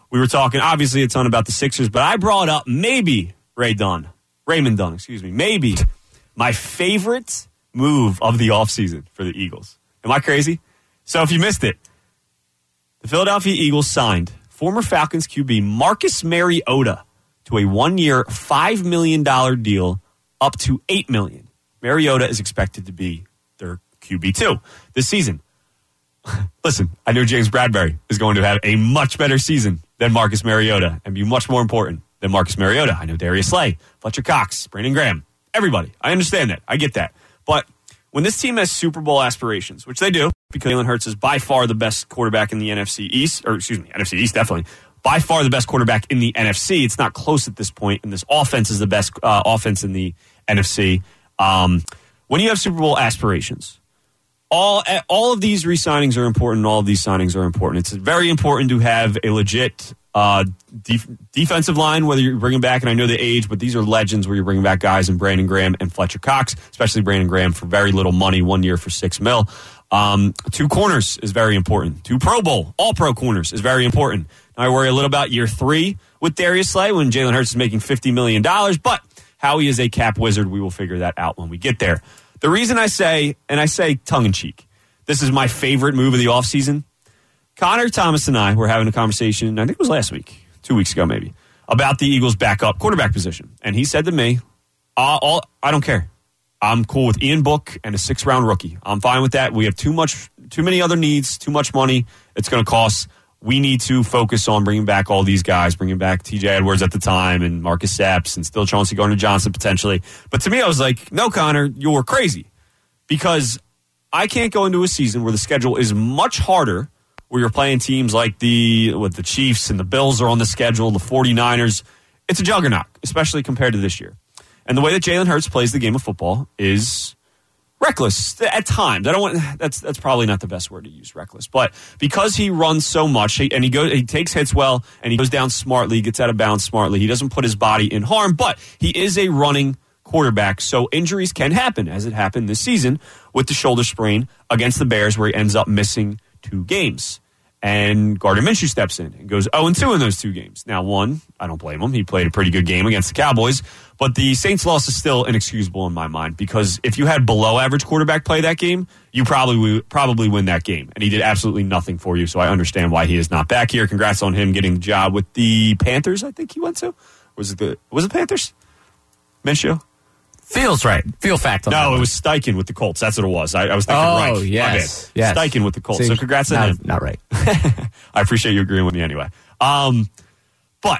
We were talking, obviously, a ton about the Sixers, but I brought up maybe Ray Dunn, Raymond Dunn, excuse me, maybe my favorite move of the offseason for the Eagles. Am I crazy? So if you missed it, the Philadelphia Eagles signed former Falcons Q B Marcus Mariota to a one-year, five million dollars deal up to eight million dollars. Mariota is expected to be their Q B two this season. Listen, I know James Bradbury is going to have a much better season than Marcus Mariota and be much more important than Marcus Mariota. I know Darius Slay, Fletcher Cox, Brandon Graham, everybody. I understand that. I get that. But when this team has Super Bowl aspirations, which they do, because Jalen Hurts is by far the best quarterback in the N F C East, or excuse me, N F C East definitely, by far the best quarterback in the N F C. It's not close at this point, and this offense is the best uh, offense in the N F C. Um, when you have Super Bowl aspirations, all all of these re-signings are important. All of these signings are important. It's very important to have a legit uh, def- defensive line, whether you're bringing back, and I know the age, but these are legends where you're bringing back guys in Brandon Graham and Fletcher Cox, especially Brandon Graham for very little money, one year for six mil. Um, two corners is very important. Two Pro Bowl, all pro corners is very important. Now I worry a little about year three with Darius Slay when Jalen Hurts is making fifty million dollars, but Howie is a cap wizard. We will figure that out when we get there. The reason I say, and I say tongue-in-cheek, this is my favorite move of the offseason. Connor Thomas and I were having a conversation, I think it was last week, two weeks ago maybe, about the Eagles' backup quarterback position. And he said to me, uh, all, I don't care. I'm cool with Ian Book and a six-round rookie. I'm fine with that. We have too much, too many other needs, too much money. It's going to cost. We need to focus on bringing back all these guys, bringing back T J Edwards at the time and Marcus Epps and still Chauncey Gardner-Johnson potentially. But to me, I was like, no, Connor, you're crazy. Because I can't go into a season where the schedule is much harder, where you're playing teams like the with the Chiefs and the Bills are on the schedule, the 49ers. It's a juggernaut, especially compared to this year. And the way that Jalen Hurts plays the game of football is reckless at times. I don't want that's that's probably not the best word to use, reckless. But because he runs so much and he goes he takes hits well and he goes down smartly, gets out of bounds smartly. He doesn't put his body in harm, but he is a running quarterback, so injuries can happen, as it happened this season with the shoulder sprain against the Bears, where he ends up missing two games. And Gardner Minshew steps in and goes oh and two in those two games. Now, one, I don't blame him. He played a pretty good game against the Cowboys. But the Saints loss is still inexcusable in my mind, because if you had below-average quarterback play that game, you probably would probably win that game. And he did absolutely nothing for you, so I understand why he is not back here. Congrats on him getting the job with the Panthers, I think he went to. Was it the, was it Panthers? Minshew? Feels right. Feel fact on No, that it one. was Steichen with the Colts. That's what it was. I, I was thinking Oh, right. yes. My bad. yes. Steichen with the Colts. See, so congrats on not, him. Not right. I appreciate you agreeing with me anyway. Um, but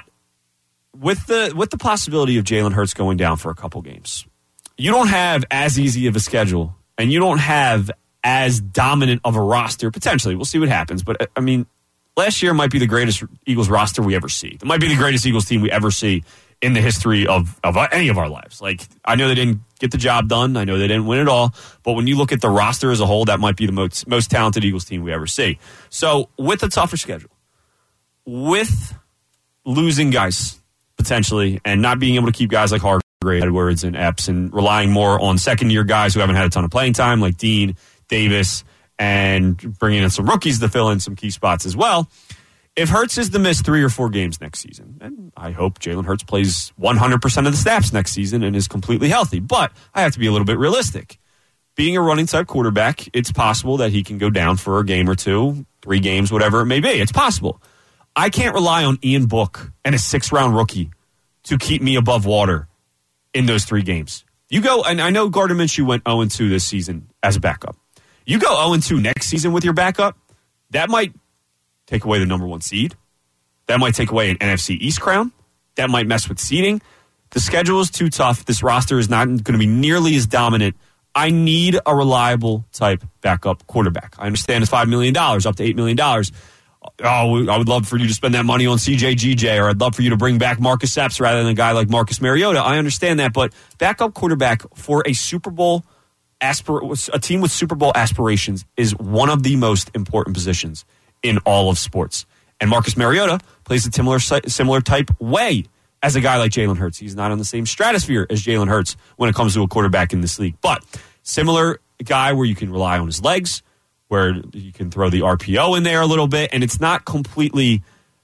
with the with the possibility of Jalen Hurts going down for a couple games, you don't have as easy of a schedule, and you don't have as dominant of a roster, potentially. We'll see what happens. But, I mean, last year might be the greatest Eagles roster we ever see. It might be the greatest Eagles team we ever see in the history of, of any of our lives. Like, I know they didn't get the job done. I know they didn't win it all. But when you look at the roster as a whole, that might be the most, most talented Eagles team we ever see. So with a tougher schedule, with losing guys potentially, and not being able to keep guys like Hargrave, Edwards, and Epps, and relying more on second-year guys who haven't had a ton of playing time, like Dean, Davis, and bringing in some rookies to fill in some key spots as well, if Hurts is to miss three or four games next season, and I hope Jalen Hurts plays one hundred percent of the snaps next season and is completely healthy, but I have to be a little bit realistic. Being a running type quarterback, it's possible that he can go down for a game or two, three games, whatever it may be. It's possible. I can't rely on Ian Book and a six-round rookie to keep me above water in those three games. You go, and I know Gardner Minshew went oh and two this season as a backup. You go oh and two next season with your backup, that might take away the number one seed. That might take away an N F C East crown. That might mess with seeding. The schedule is too tough. This roster is not going to be nearly as dominant. I need a reliable type backup quarterback. I understand it's five million dollars, up to eight million dollars. Oh, I would love for you to spend that money on C J G J, or I'd love for you to bring back Marcus Epps rather than a guy like Marcus Mariota. I understand that, but backup quarterback for a Super Bowl aspir- a team with Super Bowl aspirations is one of the most important positions in all of sports. And Marcus Mariota plays a similar similar type way as a guy like Jalen Hurts. He's not on the same stratosphere as Jalen Hurts when it comes to a quarterback in this league, but similar guy where you can rely on his legs, where you can throw the R P O in there a little bit, and it's not completely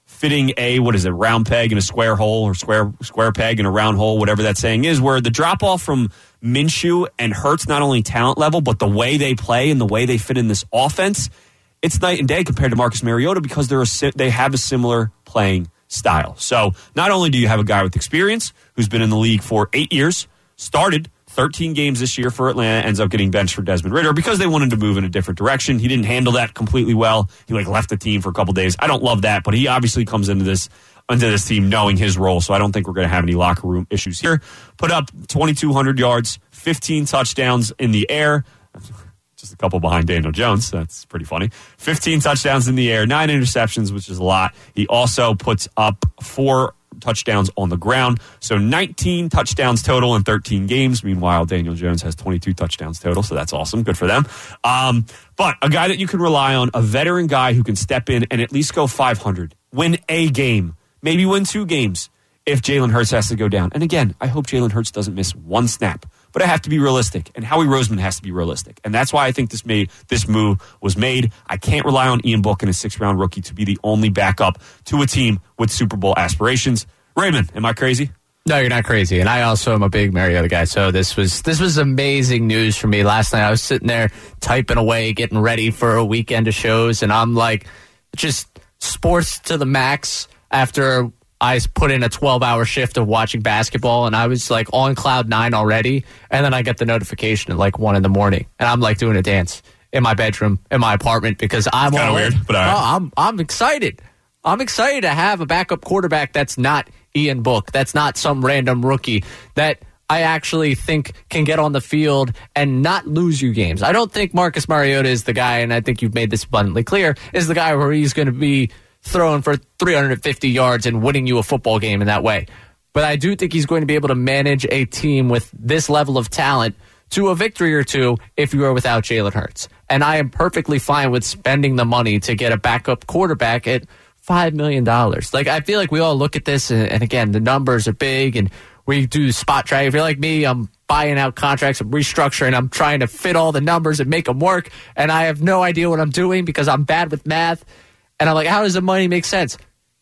fitting a, what is it, round peg in a square hole or square square peg in a round hole, whatever that saying is, where the drop-off from Minshew and Hurts, not only talent level, but the way they play and the way they fit in this offense, it's night and day compared to Marcus Mariota because they're a, they have a similar playing style. So not only do you have a guy with experience who's been in the league for eight years, started thirteen games this year for Atlanta, ends up getting benched for Desmond Ridder because they wanted to move in a different direction. He didn't handle that completely well. He like left the team for a couple days. I don't love that, but he obviously comes into this into this team knowing his role, so I don't think we're going to have any locker room issues here. Put up twenty-two hundred yards, fifteen touchdowns in the air. Just a couple behind Daniel Jones. That's pretty funny. fifteen touchdowns in the air, nine interceptions, which is a lot. He also puts up four touchdowns on the ground. So nineteen touchdowns total in thirteen games. Meanwhile, Daniel Jones has twenty-two touchdowns total, so that's awesome. Good for them. Um, but a guy that you can rely on, a veteran guy who can step in and at least go five hundred, win a game, maybe win two games if Jalen Hurts has to go down. And again, I hope Jalen Hurts doesn't miss one snap. But I have to be realistic, and Howie Roseman has to be realistic. And that's why I think this made this move was made. I can't rely on Ian Book and a sixth-round rookie to be the only backup to a team with Super Bowl aspirations. Raymond, am I crazy? No, you're not crazy. And I also am a big Mariota guy, so this was this was amazing news for me. Last night I was sitting there typing away, getting ready for a weekend of shows, and I'm like, just sports to the max after I put in a twelve-hour shift of watching basketball, and I was like on cloud nine already, and then I get the notification at like one in the morning, and I'm like doing a dance in my bedroom, in my apartment, because I'm kind of all weird, in. but all right. Oh, I'm I'm excited. I'm excited to have a backup quarterback that's not Ian Book, that's not some random rookie, that I actually think can get on the field and not lose you games. I don't think Marcus Mariota is the guy, and I think you've made this abundantly clear, is the guy where he's going to be throwing for three hundred fifty yards and winning you a football game in that way. But I do think he's going to be able to manage a team with this level of talent to a victory or two if you are without Jalen Hurts. And I am perfectly fine with spending the money to get a backup quarterback at five million dollars. Like, I feel like we all look at this, and, and again, the numbers are big, and we do spot track. If you're like me, I'm buying out contracts, I'm restructuring, I'm trying to fit all the numbers and make them work, and I have no idea what I'm doing because I'm bad with math. And I'm like, how does the money make sense?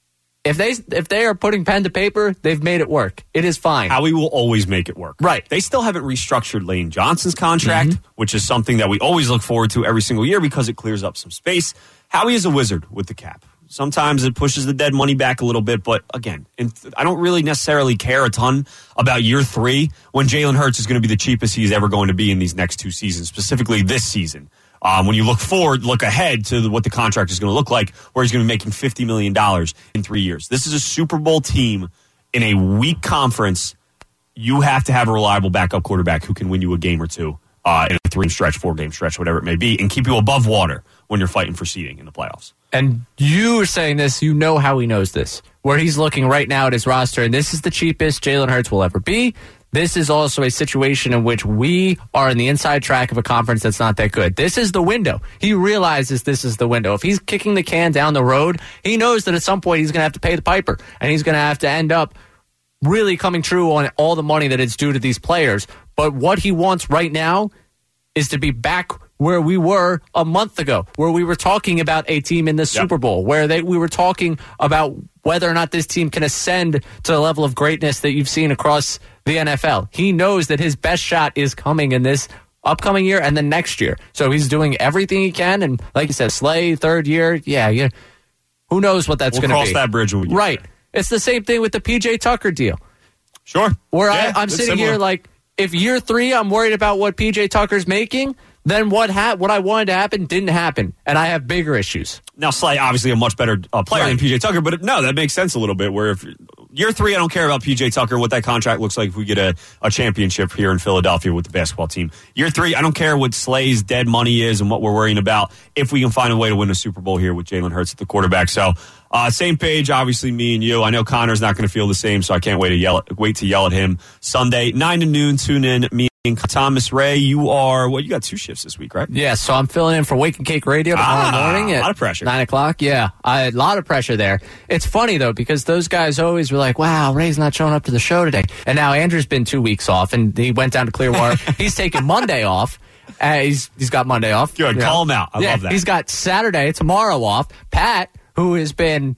If they if they are putting pen to paper, they've made it work. It is fine. Howie will always make it work. Right. They still haven't restructured Lane Johnson's contract, mm-hmm. which is something that we always look forward to every single year because it clears up some space. Howie is a wizard with the cap. Sometimes it pushes the dead money back a little bit, but again, I don't really necessarily care a ton about year three when Jalen Hurts is going to be the cheapest he's ever going to be in these next two seasons, specifically this season. Um, when you look forward, look ahead to the, what the contract is going to look like, where he's going to be making fifty million dollars in three years. This is a Super Bowl team in a weak conference. You have to have a reliable backup quarterback who can win you a game or two uh, in a three-game stretch, four-game stretch, whatever it may be, and keep you above water when you're fighting for seeding in the playoffs. And you are saying this, you know how he knows this, where he's looking right now at his roster, and this is the cheapest Jalen Hurts will ever be. This is also a situation in which we are in the inside track of a conference that's not that good. This is the window. He realizes this is the window. If he's kicking the can down the road, he knows that at some point he's going to have to pay the piper, and he's going to have to end up really coming true on all the money that is due to these players. But what he wants right now is to be back where we were a month ago, where we were talking about a team in the yep. Super Bowl, where they, we were talking about whether or not this team can ascend to the level of greatness that you've seen across the N F L. He knows that his best shot is coming in this upcoming year and then next year. So he's doing everything he can. And like you said, Slay, third year, yeah, yeah. Who knows what that's we'll going to be. Cross that bridge when we get Right. there. It's the same thing with the P J Tucker deal. Sure. Where yeah, I, I'm sitting similar. here like, if year three I'm worried about what P J Tucker's making, then what ha- what I wanted to happen didn't happen, and I have bigger issues. Now, Slay, obviously a much better uh, player right. than P J Tucker, but no, that makes sense a little bit, where if year three, I don't care about P J Tucker, what that contract looks like if we get a, a championship here in Philadelphia with the basketball team. Year three, I don't care what Slay's dead money is and what we're worrying about if we can find a way to win a Super Bowl here with Jalen Hurts at the quarterback. So, uh, same page, obviously, me and you. I know Connor's not going to feel the same, so I can't wait to yell at, wait to yell at him Sunday, nine to noon, tune in, me Thomas Ray, you are, well, you got two shifts this week, right? Yeah, so I'm filling in for Wake and Cake Radio tomorrow ah, morning at a lot of pressure. nine o'clock. Yeah, I, a lot of pressure there. It's funny, though, because those guys always were like, wow, Ray's not showing up to the show today. And now Andrew's been two weeks off, and he went down to Clearwater. He's taking Monday off. Uh, he's He's got Monday off. Good, yeah. call him out. I yeah, love that. He's got Saturday, tomorrow off. Pat, who has been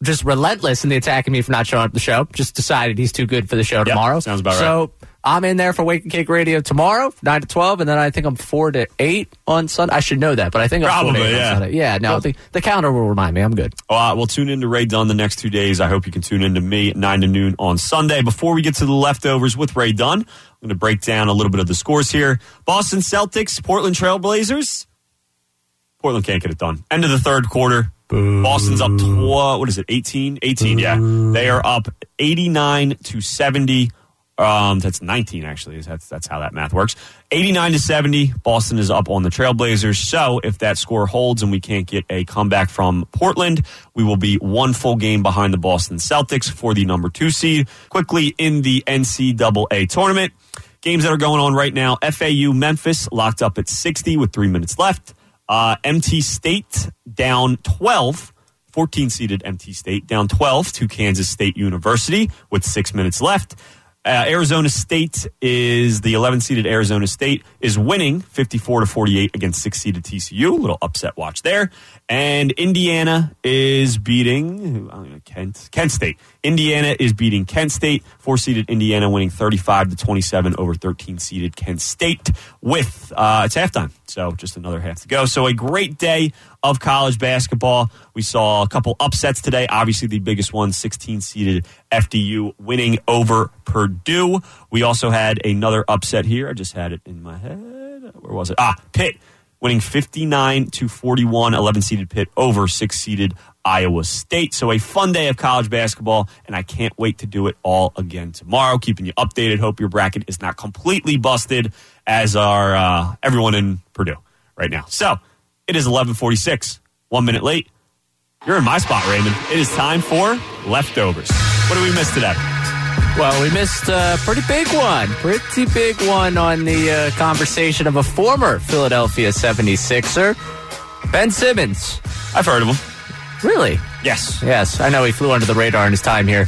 just relentless in the attacking me for not showing up to the show. Just decided he's too good for the show Yep, tomorrow. sounds about right. So I'm in there for Wake and Cake Radio tomorrow, nine to twelve, and then I think I'm four to eight on Sunday. I should know that, but I think I'm Probably, four to eight yeah. on Sunday. Yeah, no, the, the calendar will remind me. I'm good. Uh, we'll tune in to Ray Dunn the next two days. I hope you can tune in to me at nine to noon on Sunday. Before we get to the leftovers with Ray Dunn, I'm going to break down a little bit of the scores here. Boston Celtics, Portland Trailblazers. Portland can't get it done. End of the third quarter. Boo. Boston's up, tw- what is it, eighteen? eighteen, Boo. Yeah. They are up eighty-nine to seventy. Um, that's nineteen, actually. That's that's how that math works. eighty-nine to seventy. Boston is up on the Trailblazers. So if that score holds and we can't get a comeback from Portland, we will be one full game behind the Boston Celtics for the number two seed. Quickly in the N C double A tournament, games that are going on right now. F A U Memphis locked up at sixty with three minutes left. Uh, M T State down twelve. fourteen-seeded M T State down twelve to Kansas State University with six minutes left. Uh, Arizona State is the eleven-seeded Arizona State is winning fifty-four to forty-eight against six-seeded T C U. A little upset watch there. And Indiana is beating I don't know, Kent Kent State. Indiana is beating Kent State. Four-seeded Indiana winning thirty-five to twenty-seven over thirteen-seeded Kent State with uh, it's halftime. So just another half to go. So a great day of college basketball. We saw a couple upsets today. Obviously, the biggest one, sixteen-seeded F D U winning over Purdue. We also had another upset here. I just had it in my head. Where was it? Ah, Pitt winning fifty-nine to forty-one, eleven-seeded Pitt over six-seeded Iowa State. So a fun day of college basketball, and I can't wait to do it all again tomorrow. Keeping you updated. Hope your bracket is not completely busted, as are uh, everyone in Purdue right now. So it is eleven forty-six, one minute late. You're in my spot, Raymond. It is time for leftovers. What did we miss today? Well, we missed a pretty big one. Pretty big one on the uh, conversation of a former Philadelphia seventy-sixer, Ben Simmons. I've heard of him. Really? Yes. Yes. I know he flew under the radar in his time here.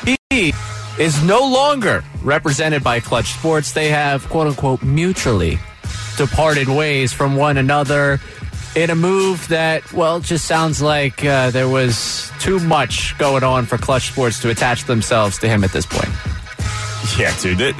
He is no longer represented by Clutch Sports. They have, quote-unquote, mutually departed ways from one another in a move that, well, just sounds like uh, there was too much going on for Clutch Sports to attach themselves to him at this point. Yeah, dude. It,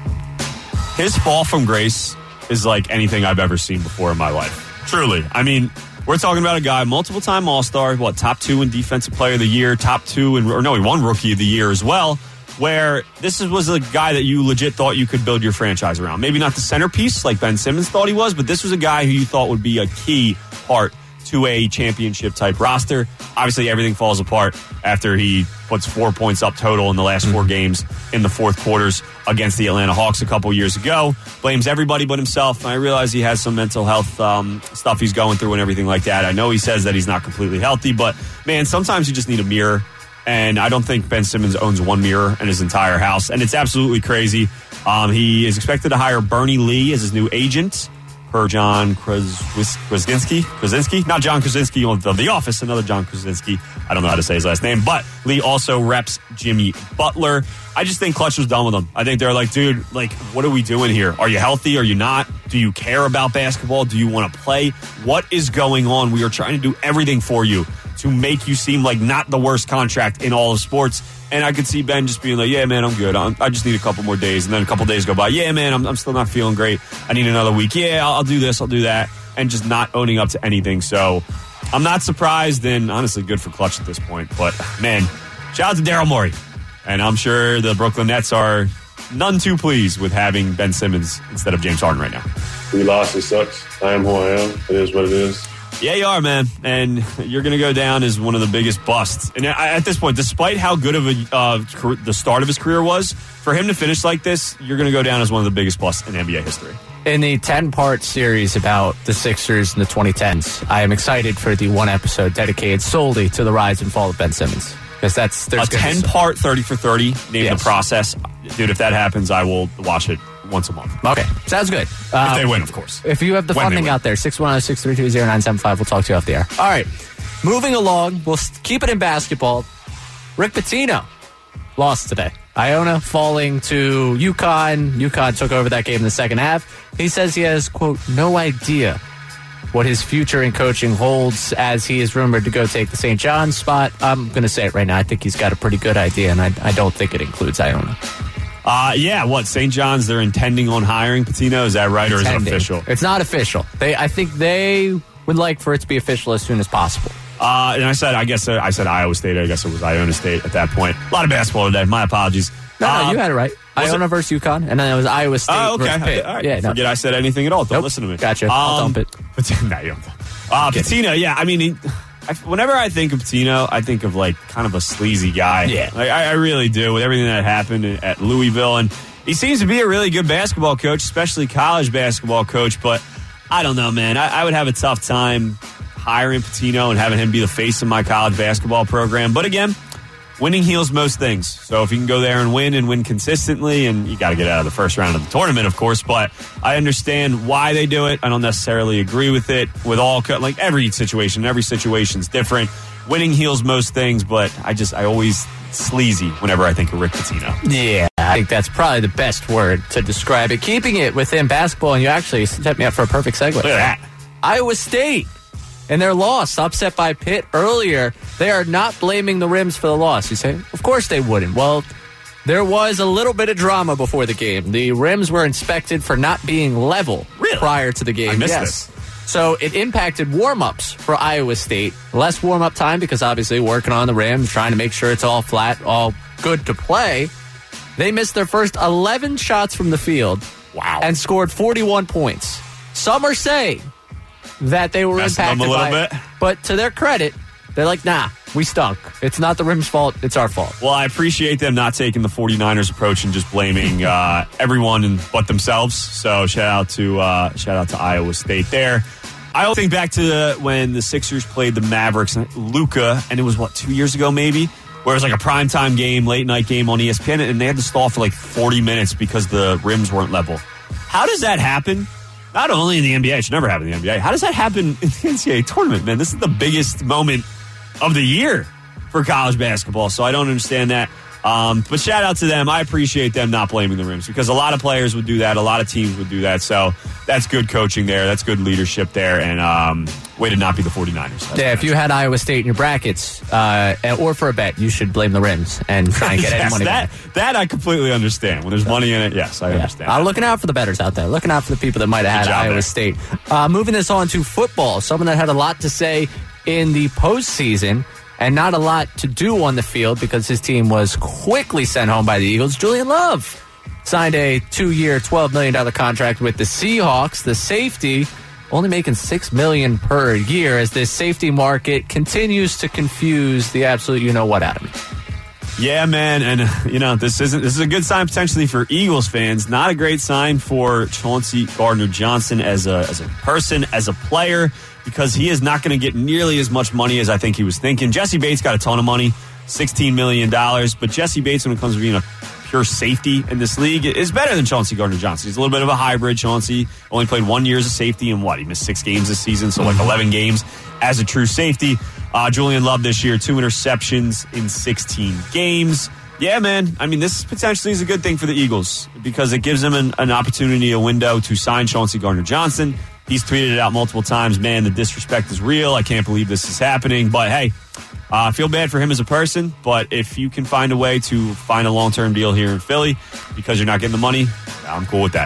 his fall from grace is like anything I've ever seen before in my life. Truly. I mean, we're talking about a guy, multiple-time All-Star, what, top two in Defensive Player of the Year, top two in, or no, he won Rookie of the Year as well, where this was a guy that you legit thought you could build your franchise around. Maybe not the centerpiece like Ben Simmons thought he was, but this was a guy who you thought would be a key part to a championship-type roster. Obviously, everything falls apart after he puts four points up total in the last four games in the fourth quarters against the Atlanta Hawks a couple years ago. Blames everybody but himself. I realize he has some mental health um, stuff he's going through and everything like that. I know he says that he's not completely healthy, but, man, sometimes you just need a mirror. And I don't think Ben Simmons owns one mirror in his entire house. And it's absolutely crazy. Um, he is expected to hire Bernie Lee as his new agent, per John Krasinski. Krasinski? Not John Krasinski of The Office, another John Krasinski. I don't know how to say his last name. But Lee also reps Jimmy Butler. I just think Clutch was done with him. I think they're like, dude, like, what are we doing here? Are you healthy? Are you not? Do you care about basketball? Do you want to play? What is going on? We are trying to do everything for you to make you seem like not the worst contract in all of sports. And I could see Ben just being like, yeah, man, I'm good. I'm, I just need a couple more days. And then a couple days go by. Yeah, man, I'm, I'm still not feeling great. I need another week. Yeah, I'll, I'll do this. I'll do that. And just not owning up to anything. So I'm not surprised, and honestly good for Clutch at this point. But, man, shout out to Daryl Morey. And I'm sure the Brooklyn Nets are none too pleased with having Ben Simmons instead of James Harden right now. We lost. It sucks. I am who I am. It is what it is. Yeah, you are, man. And you're going to go down as one of the biggest busts. And at this point, despite how good of a uh, career, the start of his career was, for him to finish like this, you're going to go down as one of the biggest busts in N B A history. In the ten-part series about the Sixers in the twenty tens, I am excited for the one episode dedicated solely to the rise and fall of Ben Simmons. Because that's a ten-part thirty for thirty named yes. The Process. Dude, if that happens, I will watch it once a month. Okay, sounds good. Uh, if they win, of course. If you have the when funding out there, six one zero, six three two, zero nine seven five, we'll talk to you off the air. All right, moving along, we'll keep it in basketball. Rick Pitino lost today. Iona falling to UConn. UConn took over that game in the second half. He says he has, quote, no idea what his future in coaching holds as he is rumored to go take the Saint John's spot. I'm going to say it right now. I think he's got a pretty good idea, and I, I don't think it includes Iona. Uh, yeah, what, Saint John's, they're intending on hiring Pitino? Is that right, or Intending. is it official? It's not official. They, I think they would like for it to be official as soon as possible. Uh, and I said, I guess uh, I said Iowa State. I guess it was Iona State at that point. A lot of basketball today. My apologies. No, uh, no, you had it right. Iona it? versus UConn, and then it was Iowa State Oh, okay. versus Pitt. All right. Yeah, no. Forget I said anything at all. Don't Nope. listen to me. Gotcha. Um, I'll dump it. But, no, you don't. Uh, Pitino, yeah. I mean, he, I, whenever I think of Pitino, I think of like kind of a sleazy guy. Yeah. Like, I, I really do, with everything that happened at Louisville. And he seems to be a really good basketball coach, especially college basketball coach. But I don't know, man. I, I would have a tough time hiring Pitino and having him be the face of my college basketball program. But again, winning heals most things. So if you can go there and win and win consistently, and you got to get out of the first round of the tournament, of course, but I understand why they do it. I don't necessarily agree with it with all, like every situation, every situation's different. Winning heals most things, but I just, I always sleazy whenever I think of Rick Pitino. Yeah, I think that's probably the best word to describe it. Keeping it within basketball, and you actually set me up for a perfect segue. Look at that. Iowa State and their loss, upset by Pitt earlier. They are not blaming the Rims for the loss. You say, of course they wouldn't. Well, there was a little bit of drama before the game. The Rims were inspected for not being level Really? prior to the game. I missed yes. this. So it impacted warm-ups for Iowa State. Less warm-up time because obviously working on the rim, trying to make sure it's all flat, all good to play. They missed their first eleven shots from the field. Wow. And scored forty-one points. Some are saying that they were Messing them impacted a little by it. bit. But to their credit, they're like, nah, we stunk. It's not the Rim's fault. It's our fault. Well, I appreciate them not taking the 49ers approach and just blaming uh, everyone and but themselves. So shout out to uh, shout out to Iowa State there. I also think back to the, when the Sixers played the Mavericks, Luka, and it was what two years ago maybe, where it was like a primetime game, late night game on E S P N, and they had to stall for like forty minutes because the rims weren't level. How does that happen? Not only in the N B A, it should never happen in the N B A. How does that happen in the N C double A tournament, man? This is the biggest moment of the year for college basketball, so I don't understand that. Um, but shout out to them. I appreciate them not blaming the rims because a lot of players would do that. A lot of teams would do that. So that's good coaching there. That's good leadership there. And um, way to not be the 49ers. That's yeah, if you had Iowa State in your brackets, uh, or for a bet, you should blame the rims and try and get yes, any money that, back. that I completely understand. When there's money in it, yes, I Yeah. understand. I'm looking out for the bettors out there. Looking out for the people that might have had Good job Iowa there. State. Uh, moving this on to football. Someone that had a lot to say in the postseason and not a lot to do on the field because his team was quickly sent home by the Eagles. Julian Love signed a two-year, twelve million dollars contract with the Seahawks. The safety only making six million dollars per year as this safety market continues to confuse the absolute you-know-what out of me. Yeah, man, and you know this isn't this is a good sign potentially for Eagles fans. Not a great sign for Chauncey Gardner-Johnson as a as a person, as a player, because he is not going to get nearly as much money as I think he was thinking. Jesse Bates got a ton of money, sixteen million dollars, but Jesse Bates, when it comes to being a pure safety in this league, is better than Chauncey Gardner-Johnson. He's a little bit of a hybrid. Chauncey only played one year as a safety, and what, he missed six games this season, so like eleven games as a true safety. Uh, Julian Love this year, two interceptions in sixteen games. Yeah, man. I mean, this potentially is a good thing for the Eagles because it gives them an, an opportunity, a window to sign Chauncey Gardner-Johnson. He's tweeted it out multiple times. Man, the disrespect is real. I can't believe this is happening. But, hey, I uh, feel bad for him as a person. But if you can find a way to find a long-term deal here in Philly because you're not getting the money, I'm cool with that.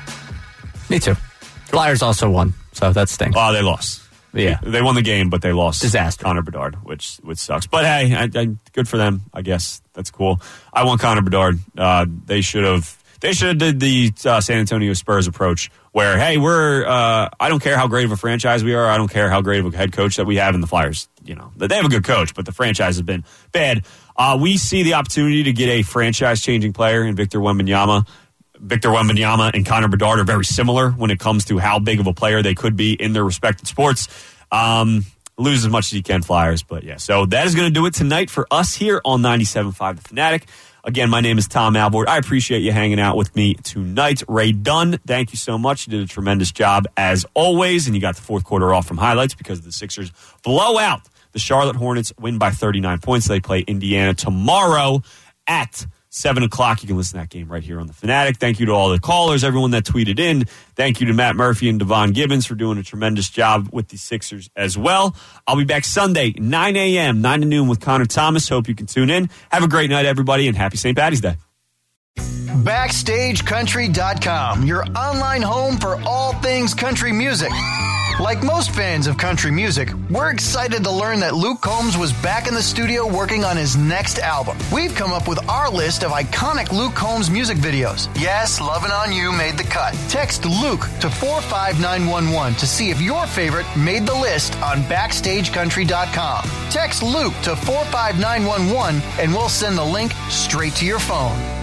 Me too. Flyers also won, so that stinks. Oh, they lost. Yeah. They won the game, but they lost. Disaster. Connor Bedard, which which sucks. But hey, I, I, good for them, I guess. That's cool. I want Connor Bedard. Uh, they should have they should have did the uh, San Antonio Spurs approach where, hey, we're uh, I don't care how great of a franchise we are. I don't care how great of a head coach that we have in the Flyers. You know, they have a good coach, but the franchise has been bad. Uh, we see the opportunity to get a franchise-changing player in Victor Wembanyama. Victor Wembanyama and Connor Bedard are very similar when it comes to how big of a player they could be in their respective sports. Um, lose as much as you can, Flyers. But yeah, so that is going to do it tonight for us here on ninety-seven point five The Fanatic. Again, my name is Tom Alvord. I appreciate you hanging out with me tonight. Ray Dunn, thank you so much. You did a tremendous job as always, and you got the fourth quarter off from highlights because the Sixers blow out the Charlotte Hornets, win by thirty-nine points. They play Indiana tomorrow at seven o'clock. You can listen to that game right here on The Fanatic. Thank you to all the callers, everyone that tweeted in. Thank you to Matt Murphy and Devon Gibbons for doing a tremendous job with the Sixers as well. I'll be back Sunday, nine a.m., nine to noon with Connor Thomas. Hope you can tune in. Have a great night, everybody, and happy Saint Patty's Day. Backstage Country dot com, your online home for all things country music. Like most fans of country music, we're excited to learn that Luke Combs was back in the studio working on his next album. We've come up with our list of iconic Luke Combs music videos. Yes, Lovin' On You made the cut. Text Luke to four five nine one one to see if your favorite made the list on Backstage Country dot com. Text Luke to four five nine one one and we'll send the link straight to your phone.